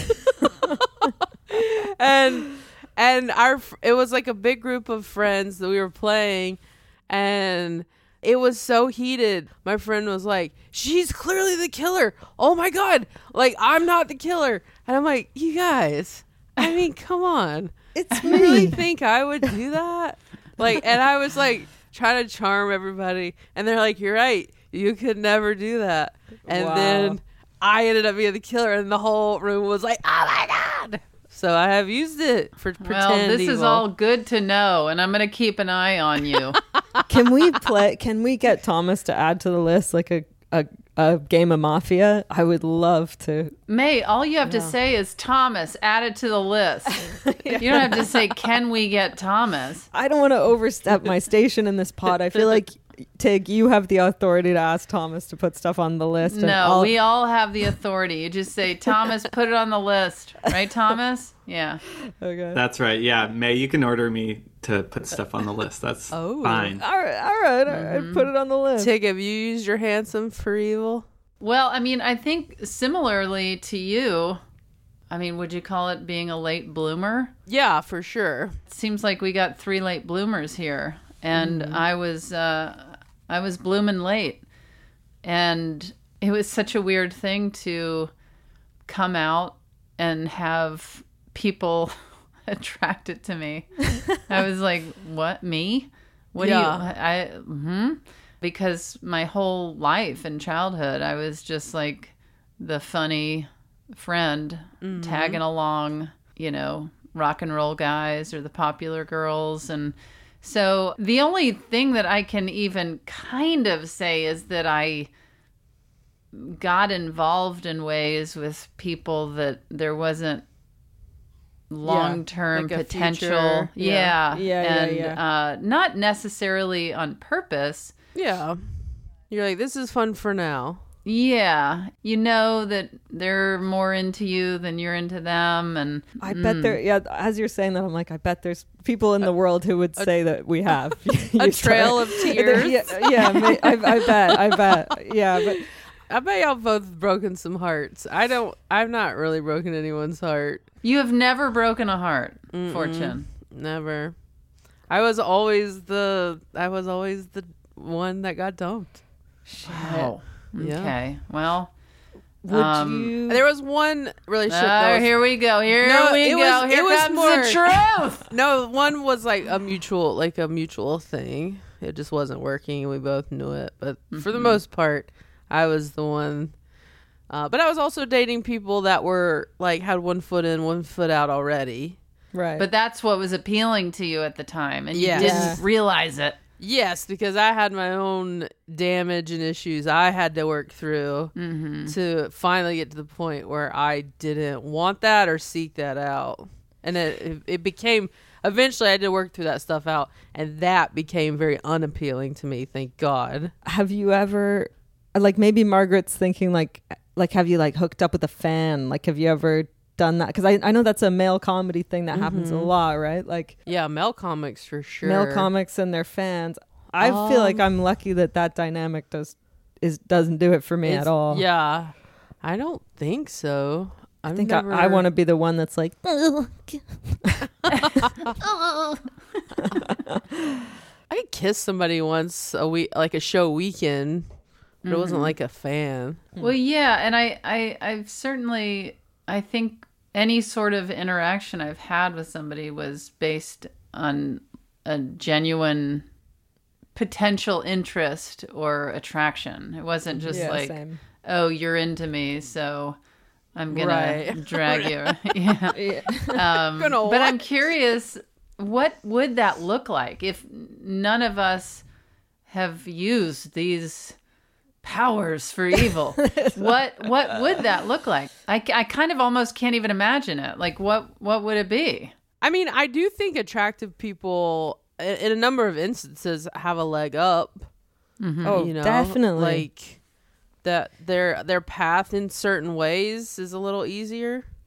and it was like a big group of friends that we were playing, and it was so heated. My friend was like, she's clearly the killer. Oh my god, like I'm not the killer. And I'm like, you guys, I mean, come on, It's you really me. think I would do that? Like, and I was like trying to charm everybody, and they're like, you're right, you could never do that. And Wow. then I ended up being the killer, and the whole room was like, oh my god. So I have used it for pretend Well, this is evil. all good to know, and I'm going to keep an eye on you. Can we get Thomas to add to the list like a game of Mafia? I would love to. May, all you have to say is Thomas, add it to the list. You don't have to say, can we get Thomas? I don't want to overstep my station in this pod. I feel like, Tig, you have the authority to ask Thomas to put stuff on the list. and No, we all have the authority. You just say, Thomas, put it on the list. Right, Thomas? Yeah. Okay. That's right. Yeah, May, you can order me to put stuff on the list. That's fine. All right. I put it on the list. Tig, have you used your handsome for evil? Well, I mean, I think similarly to you, I mean, would you call it being a late bloomer? Yeah, for sure. It seems like we got 3 late bloomers here. And I was blooming late. And it was such a weird thing to come out and have people attracted to me. I was like, what, me? What Yeah. do you, because my whole life and childhood, I was just like the funny friend tagging along, you know, rock and roll guys or the popular girls. And so the only thing that I can even kind of say is that I got involved in ways with people that there wasn't long-term like a potential. future. Yeah. Yeah. And not necessarily on purpose. Yeah. You're like, this is fun for now. Yeah. You know that they're more into you than you're into them. And I bet as you're saying that, I'm like, I bet there's people in the world who would say that we have. A trail of tears. I bet. Yeah, but I bet y'all both broken some hearts. I've not really broken anyone's heart. you have never broken a heart, Fortune. Never. I was always the one that got dumped. Wow. Yeah. Okay. Well, would you? There was one relationship that was, here we go. Here No, we it go. was- Here it was comes more- the truth. no, one was like a mutual thing. It just wasn't working, and we both knew it. But for the most part, I was the one. But I was also dating people that were like had one foot in, one foot out already. Right. But that's what was appealing to you at the time, and you Yes. didn't realize it. Yes, because I had my own damage and issues I had to work through to finally get to the point where I didn't want that or seek that out. And it became, eventually I had to work through that stuff out, and that became very unappealing to me, thank God. Have you ever, like, maybe Margaret's thinking like have you like hooked up with a fan? Like, have you ever done that? Because I know that's a male comedy thing that happens a lot, right? Like, Yeah, male comics for sure. male comics and their fans. I feel like I'm lucky that dynamic doesn't do it for me at all. Yeah, I don't think so. I think I want to be the one that's like, I kissed somebody once a week, like a show weekend, but it wasn't like a fan. Well, yeah, and I've certainly, I think any sort of interaction I've had with somebody was based on a genuine potential interest or attraction. It wasn't just like, same. oh, you're into me, so I'm gonna Right. drag you. Yeah. Gonna But what? I'm curious, what would that look like if none of us have used these powers for evil? What would that look like? I kind of almost can't even imagine it. Like, what would it be? I mean, I do think attractive people, in a number of instances, have a leg up. Oh, You know, definitely. like that their path in certain ways is a little easier.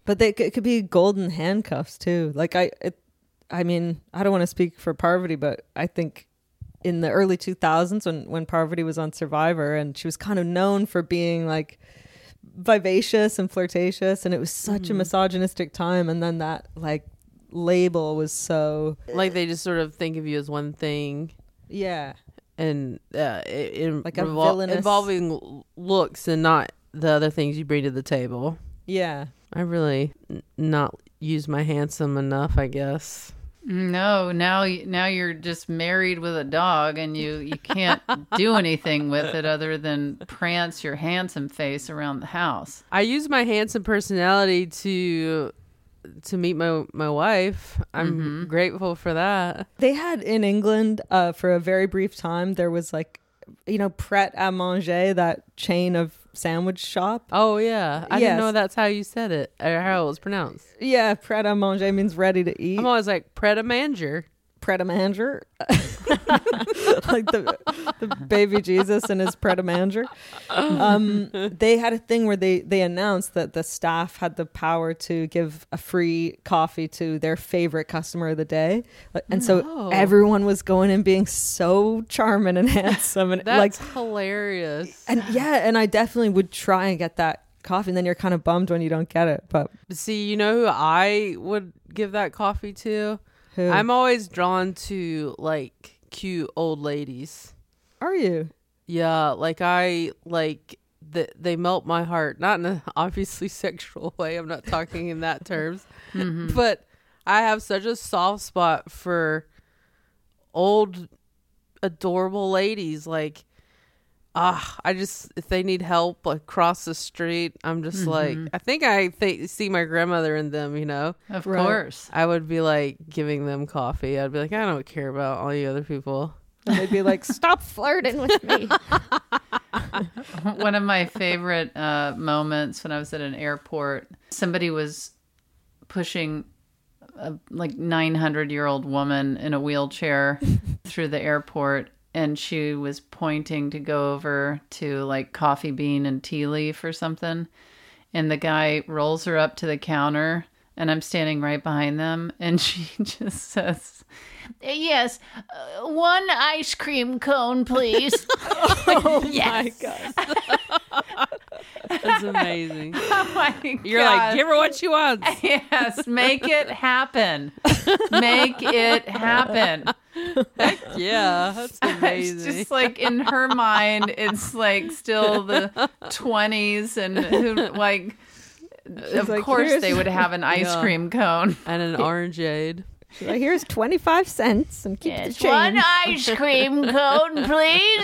But it could be golden handcuffs too. Like I mean, I don't want to speak for Parvati, but I think in the early 2000s when Parvati was on Survivor, and she was kind of known for being like vivacious and flirtatious, and it was such a misogynistic time, and then that like label was so like they just sort of think of you as one thing. Yeah. And like a villainous involving looks and not the other things you bring to the table. Yeah. I really not use my handsome enough, I guess. No, now you're just married with a dog, and you can't do anything with it other than prance your handsome face around the house. I use my handsome personality to meet my wife. I'm grateful for that. They had in England for a very brief time, there was like, Pret a Manger, that chain of sandwich shop. Oh yeah, I didn't know that's how you said it or how it was pronounced. Yeah, Pret a Manger means ready to eat. I'm always like Pret a Manger. Pret a Manger, like the baby Jesus and his Pret a Manger. They had a thing where they announced that the staff had the power to give a free coffee to their favorite customer of the day, and so everyone was going and being so charming and handsome, and that's like hilarious. And and I definitely would try and get that coffee, and then you're kind of bummed when you don't get it. But see, you know who I would give that coffee to? Who? I'm always drawn to like cute old ladies. Are you? Yeah, like I like they melt my heart. Not in an obviously sexual way. I'm not talking in that terms. But I have such a soft spot for old adorable ladies. Like I just, if they need help like cross the street, I'm just like, I think see my grandmother in them, Of course. I would be like giving them coffee. I'd be like, I don't care about all you other people. And they'd be like, stop flirting with me. One of my favorite moments when I was at an airport, somebody was pushing a like 900-year-old woman in a wheelchair through the airport. And she was pointing to go over to like Coffee Bean and Tea Leaf or something. And the guy rolls her up to the counter, and I'm standing right behind them. And she just says, yes, one ice cream cone, please. Oh, my God. That's amazing. Oh, my God. You're like, give her what she wants. Yes, make it happen. Make it happen. Heck yeah, that's amazing. It's just like in her mind, it's like still the 20s, and of like, course they would have an ice cream cone and an orangeade. She's like, here's 25 cents and keep the change. One ice cream cone, please.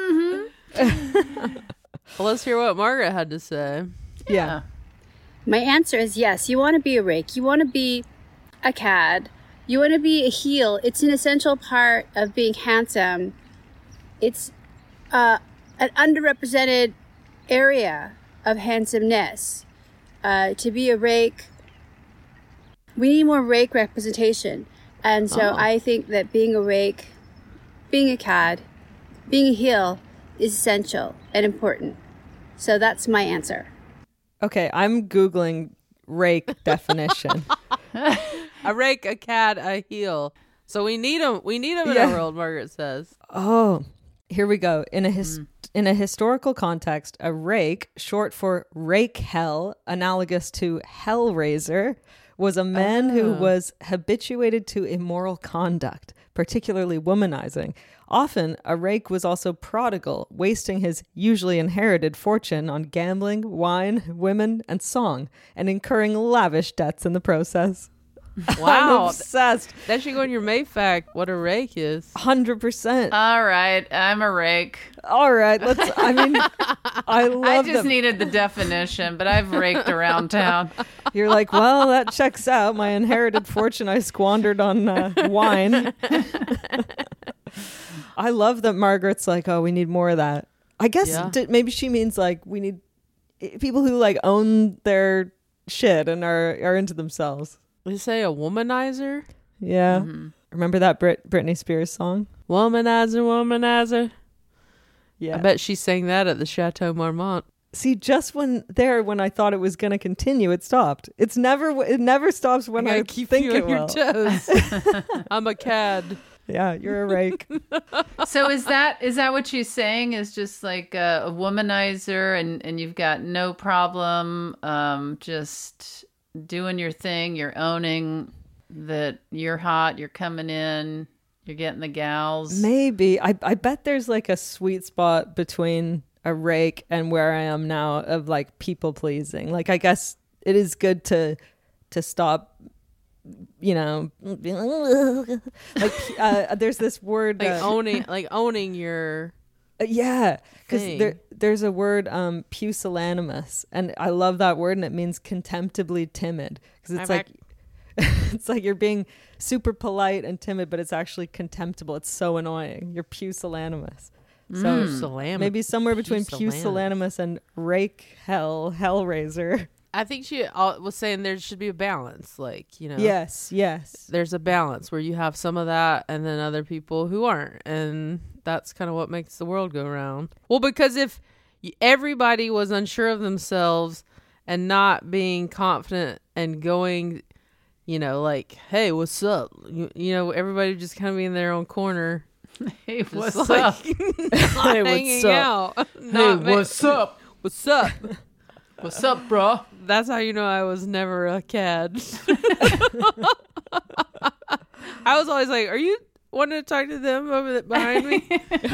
Well, let's hear what Margaret had to say. Yeah. My answer is yes. You want to be a rake. You want to be a cad. You want to be a heel. It's an essential part of being handsome. It's an underrepresented area of handsomeness. To be a rake, we need more rake representation. And so I think that being a rake, being a cad, being a heel is essential and important. So that's my answer. Okay, I'm Googling rake definition. A rake, a cad, a heel. So we need them. We need them in our world, Margaret says. Oh, here we go. In a historical context, a rake, short for rake hell, analogous to hellraiser, was a man who was habituated to immoral conduct, particularly womanizing. Often, a rake was also prodigal, wasting his usually inherited fortune on gambling, wine, women, and song, and incurring lavish debts in the process. Wow. I'm obsessed. That should go in your Mayfact, what a rake is. 100%. All right, I'm a rake. All right, I love I just needed the definition, but I've raked around town. You're like, well, that checks out. My inherited fortune I squandered on wine. I love that Margaret's like, oh, we need more of that. I guess maybe she means like we need people who like own their shit and are into themselves. You say a womanizer? Yeah. Mm-hmm. Remember that Britney Spears song? Womanizer, womanizer. Yeah. I bet she sang that at the Chateau Marmont. See, just when I thought it was going to continue, it stopped. It never stops when I keep think you it on your will. toes. I'm a cad. Yeah, you're a rake. So is that what she's saying? Is just like a womanizer, and you've got no problem just doing your thing. You're owning that you're hot. You're coming in. You're getting the gals. Maybe. I bet there's like a sweet spot between a rake and where I am now of like people pleasing. Like, I guess it is good to stop, stop, like there's this word like owning your yeah, because thing. there's a word pusillanimous, and I love that word, and it means contemptibly timid, because it's like it's like you're being super polite and timid, but it's actually contemptible. It's so annoying. You're pusillanimous. So maybe somewhere between pusillanimous and rake hellraiser. I think she was saying there should be a balance, like, Yes. There's a balance where you have some of that and then other people who aren't, and that's kind of what makes the world go round. Well, because if everybody was unsure of themselves and not being confident and going, like, hey, what's up? Everybody just kind of be in their own corner. Hey, what's Just up? Hey, what's up? Hey, what's up? What's up? What's up, bro? That's how you know I was never a cad. I was always like, are you wanting to talk to them over behind me?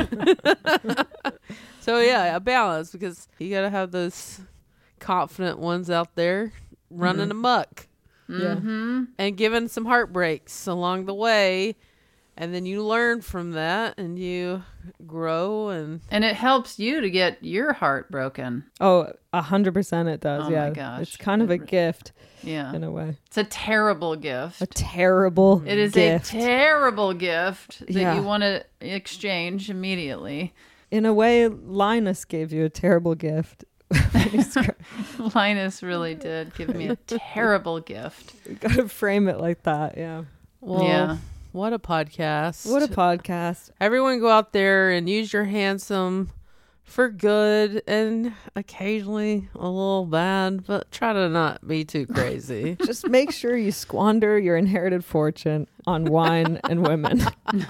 So yeah, a balance, because you got to have those confident ones out there running amok. Mm-hmm. And giving some heartbreaks along the way. And then you learn from that and you grow, and it helps you to get your heart broken. Oh, 100% it does. Oh yeah. my gosh. It's kind of a gift. Yeah. In a way. It's a terrible gift. A terrible It is gift. a terrible gift that Yeah. you want to exchange immediately. In a way, Linus gave you a terrible gift. Linus really did give me a terrible gift. You gotta frame it like that, yeah. well, Yeah. what a podcast. What a podcast. Everyone go out there and use your handsome for good and occasionally a little bad, but try to not be too crazy. Just make sure you squander your inherited fortune on wine and women.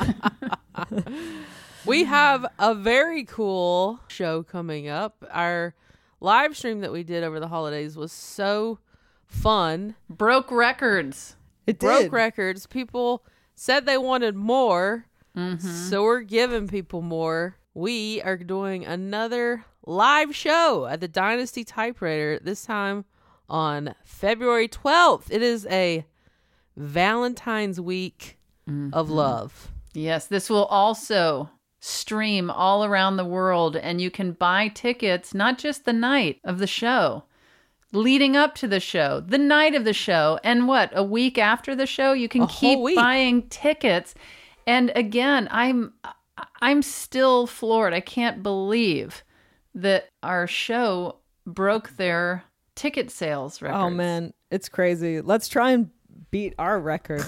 We have a very cool show coming up. Our live stream that we did over the holidays was so fun. Broke records. It Broke did. records. People said they wanted more, Mm-hmm. so we're giving people more. We are doing another live show at the Dynasty Typewriter, this time on February 12th. It is a Valentine's week of love. Yes, this will also stream all around the world, and you can buy tickets not just the night of the show, leading up to the show, the night of the show, and a week after the show, you can keep buying tickets. And again, I'm still floored. I can't believe that our show broke their ticket sales records. Oh man, it's crazy. Let's try and beat our record.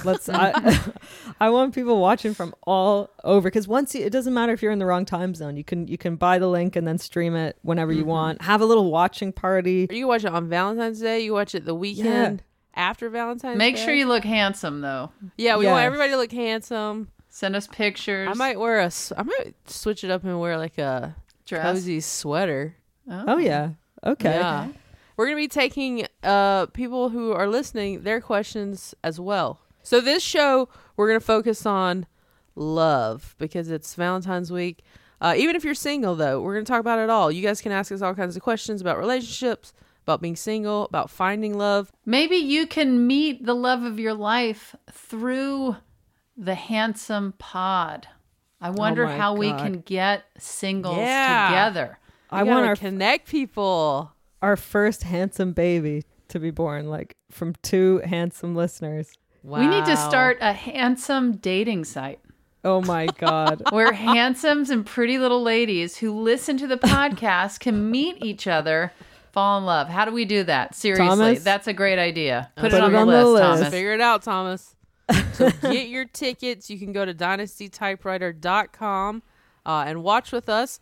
I want people watching from all over, because it doesn't matter if you're in the wrong time zone. You can buy the link and then stream it whenever you want. Have a little watching party. Or you watch it on Valentine's Day. You watch it the weekend after Valentine's Day. Make sure you look handsome, though. Yeah, we want everybody to look handsome. Send us pictures. I might switch it up and wear like a dress, cozy sweater. Oh yeah. Okay. Yeah. We're going to be taking people who are listening, their questions as well. So this show, we're going to focus on love because it's Valentine's week. Even if you're single, though, we're going to talk about it all. You guys can ask us all kinds of questions about relationships, about being single, about finding love. Maybe you can meet the love of your life through the Handsome Pod. I wonder how we can get singles together. I want to connect people. Our first handsome baby to be born, like from two handsome listeners. Wow. We need to start a handsome dating site. Oh my God. Where handsomes and pretty little ladies who listen to the podcast can meet each other, fall in love. How do we do that? Seriously, Thomas? That's a great idea. Put it it on on the the list, list. Thomas. Figure it out, Thomas. So get your tickets. You can go to dynastytypewriter.com and watch with us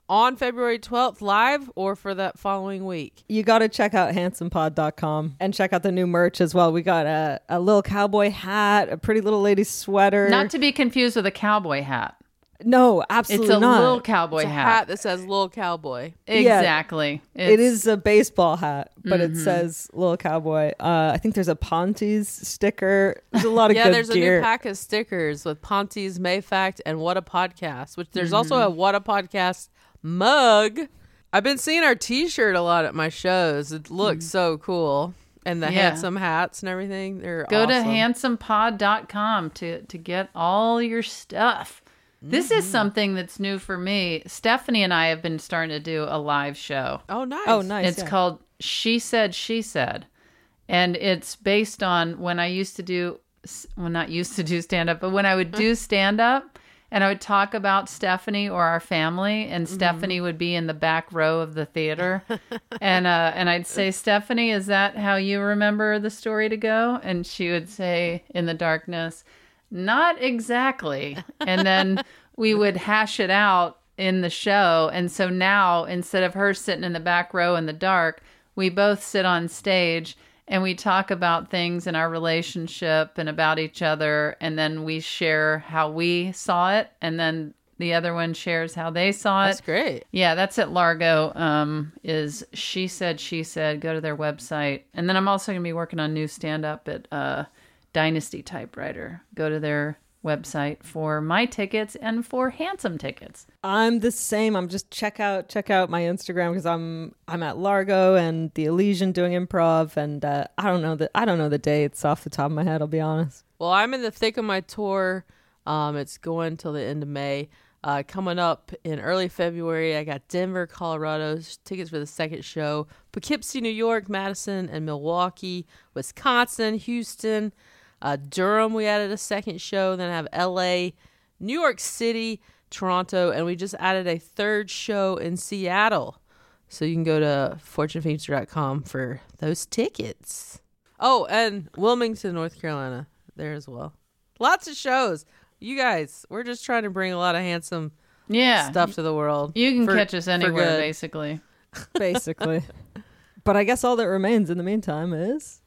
on February 12th live or for that following week? You got to check out handsomepod.com and check out the new merch as well. We got a little cowboy hat, a pretty little lady sweater. Not to be confused with a cowboy hat. No, absolutely it's a not. little cowboy It's a hat that says Little Cowboy. Exactly. It is a baseball hat, but it says Little Cowboy. I think there's a Ponte's sticker. There's a lot of good there's gear. a new pack of stickers with Ponte's, Mayfact, and What a Podcast, which there's also a What a Podcast mug. I've been seeing our t-shirt a lot at my shows. It looks so cool. And the handsome hats and everything. They're Go awesome. to handsomepod.com to get all your stuff. This is something that's new for me. Stephanie and I have been starting to do a live show. Oh, nice. Oh, nice. It's called She Said, She Said. And it's based on when I used to do, well, not used to do stand-up, but when I would do stand-up and I would talk about Stephanie or our family, and Stephanie would be in the back row of the theater. and I'd say, Stephanie, is that how you remember the story to go? And she would say in the darkness, not exactly. And then we would hash it out in the show. And so now, instead of her sitting in the back row in the dark, we both sit on stage and we talk about things in our relationship and about each other. And then we share how we saw it. And then the other one shares how they saw it. That's great. Yeah, that's at Largo. Is She Said, She Said. Go to their website. And then I'm also going to be working on new stand-up at Dynasty Typewriter. Go to their website for my tickets and for Handsome tickets. I'm the same. I'm just check out my Instagram because I'm at Largo and the Elysian doing improv, and I don't know the dates off the top of my head. I'll be honest. Well, I'm in the thick of my tour. It's going till the end of May. Coming up in early February, I got Denver, Colorado, tickets for the second show. Poughkeepsie, New York, Madison, and Milwaukee, Wisconsin, Houston, Durham. We added a second show. Then I have LA, New York City, Toronto, and we just added a third show in Seattle. So you can go to fortunefeimster.com for those tickets. Oh, and Wilmington, North Carolina, there as well. Lots of shows. You guys, we're just trying to bring a lot of handsome stuff to the world. You can catch us anywhere, basically. Basically. But I guess all that remains in the meantime is...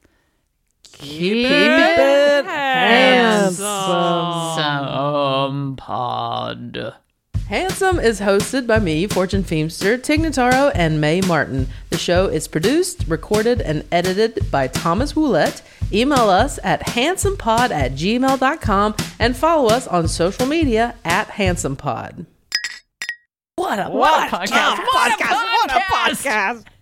Keep it handsome. Pod. Handsome is hosted by me, Fortune Feimster, Tig Notaro, and Mae Martin. The show is produced, recorded, and edited by Thomas Woolett. Email us at handsomepod@gmail.com and follow us on social media at handsomepod. What a podcast. What a podcast.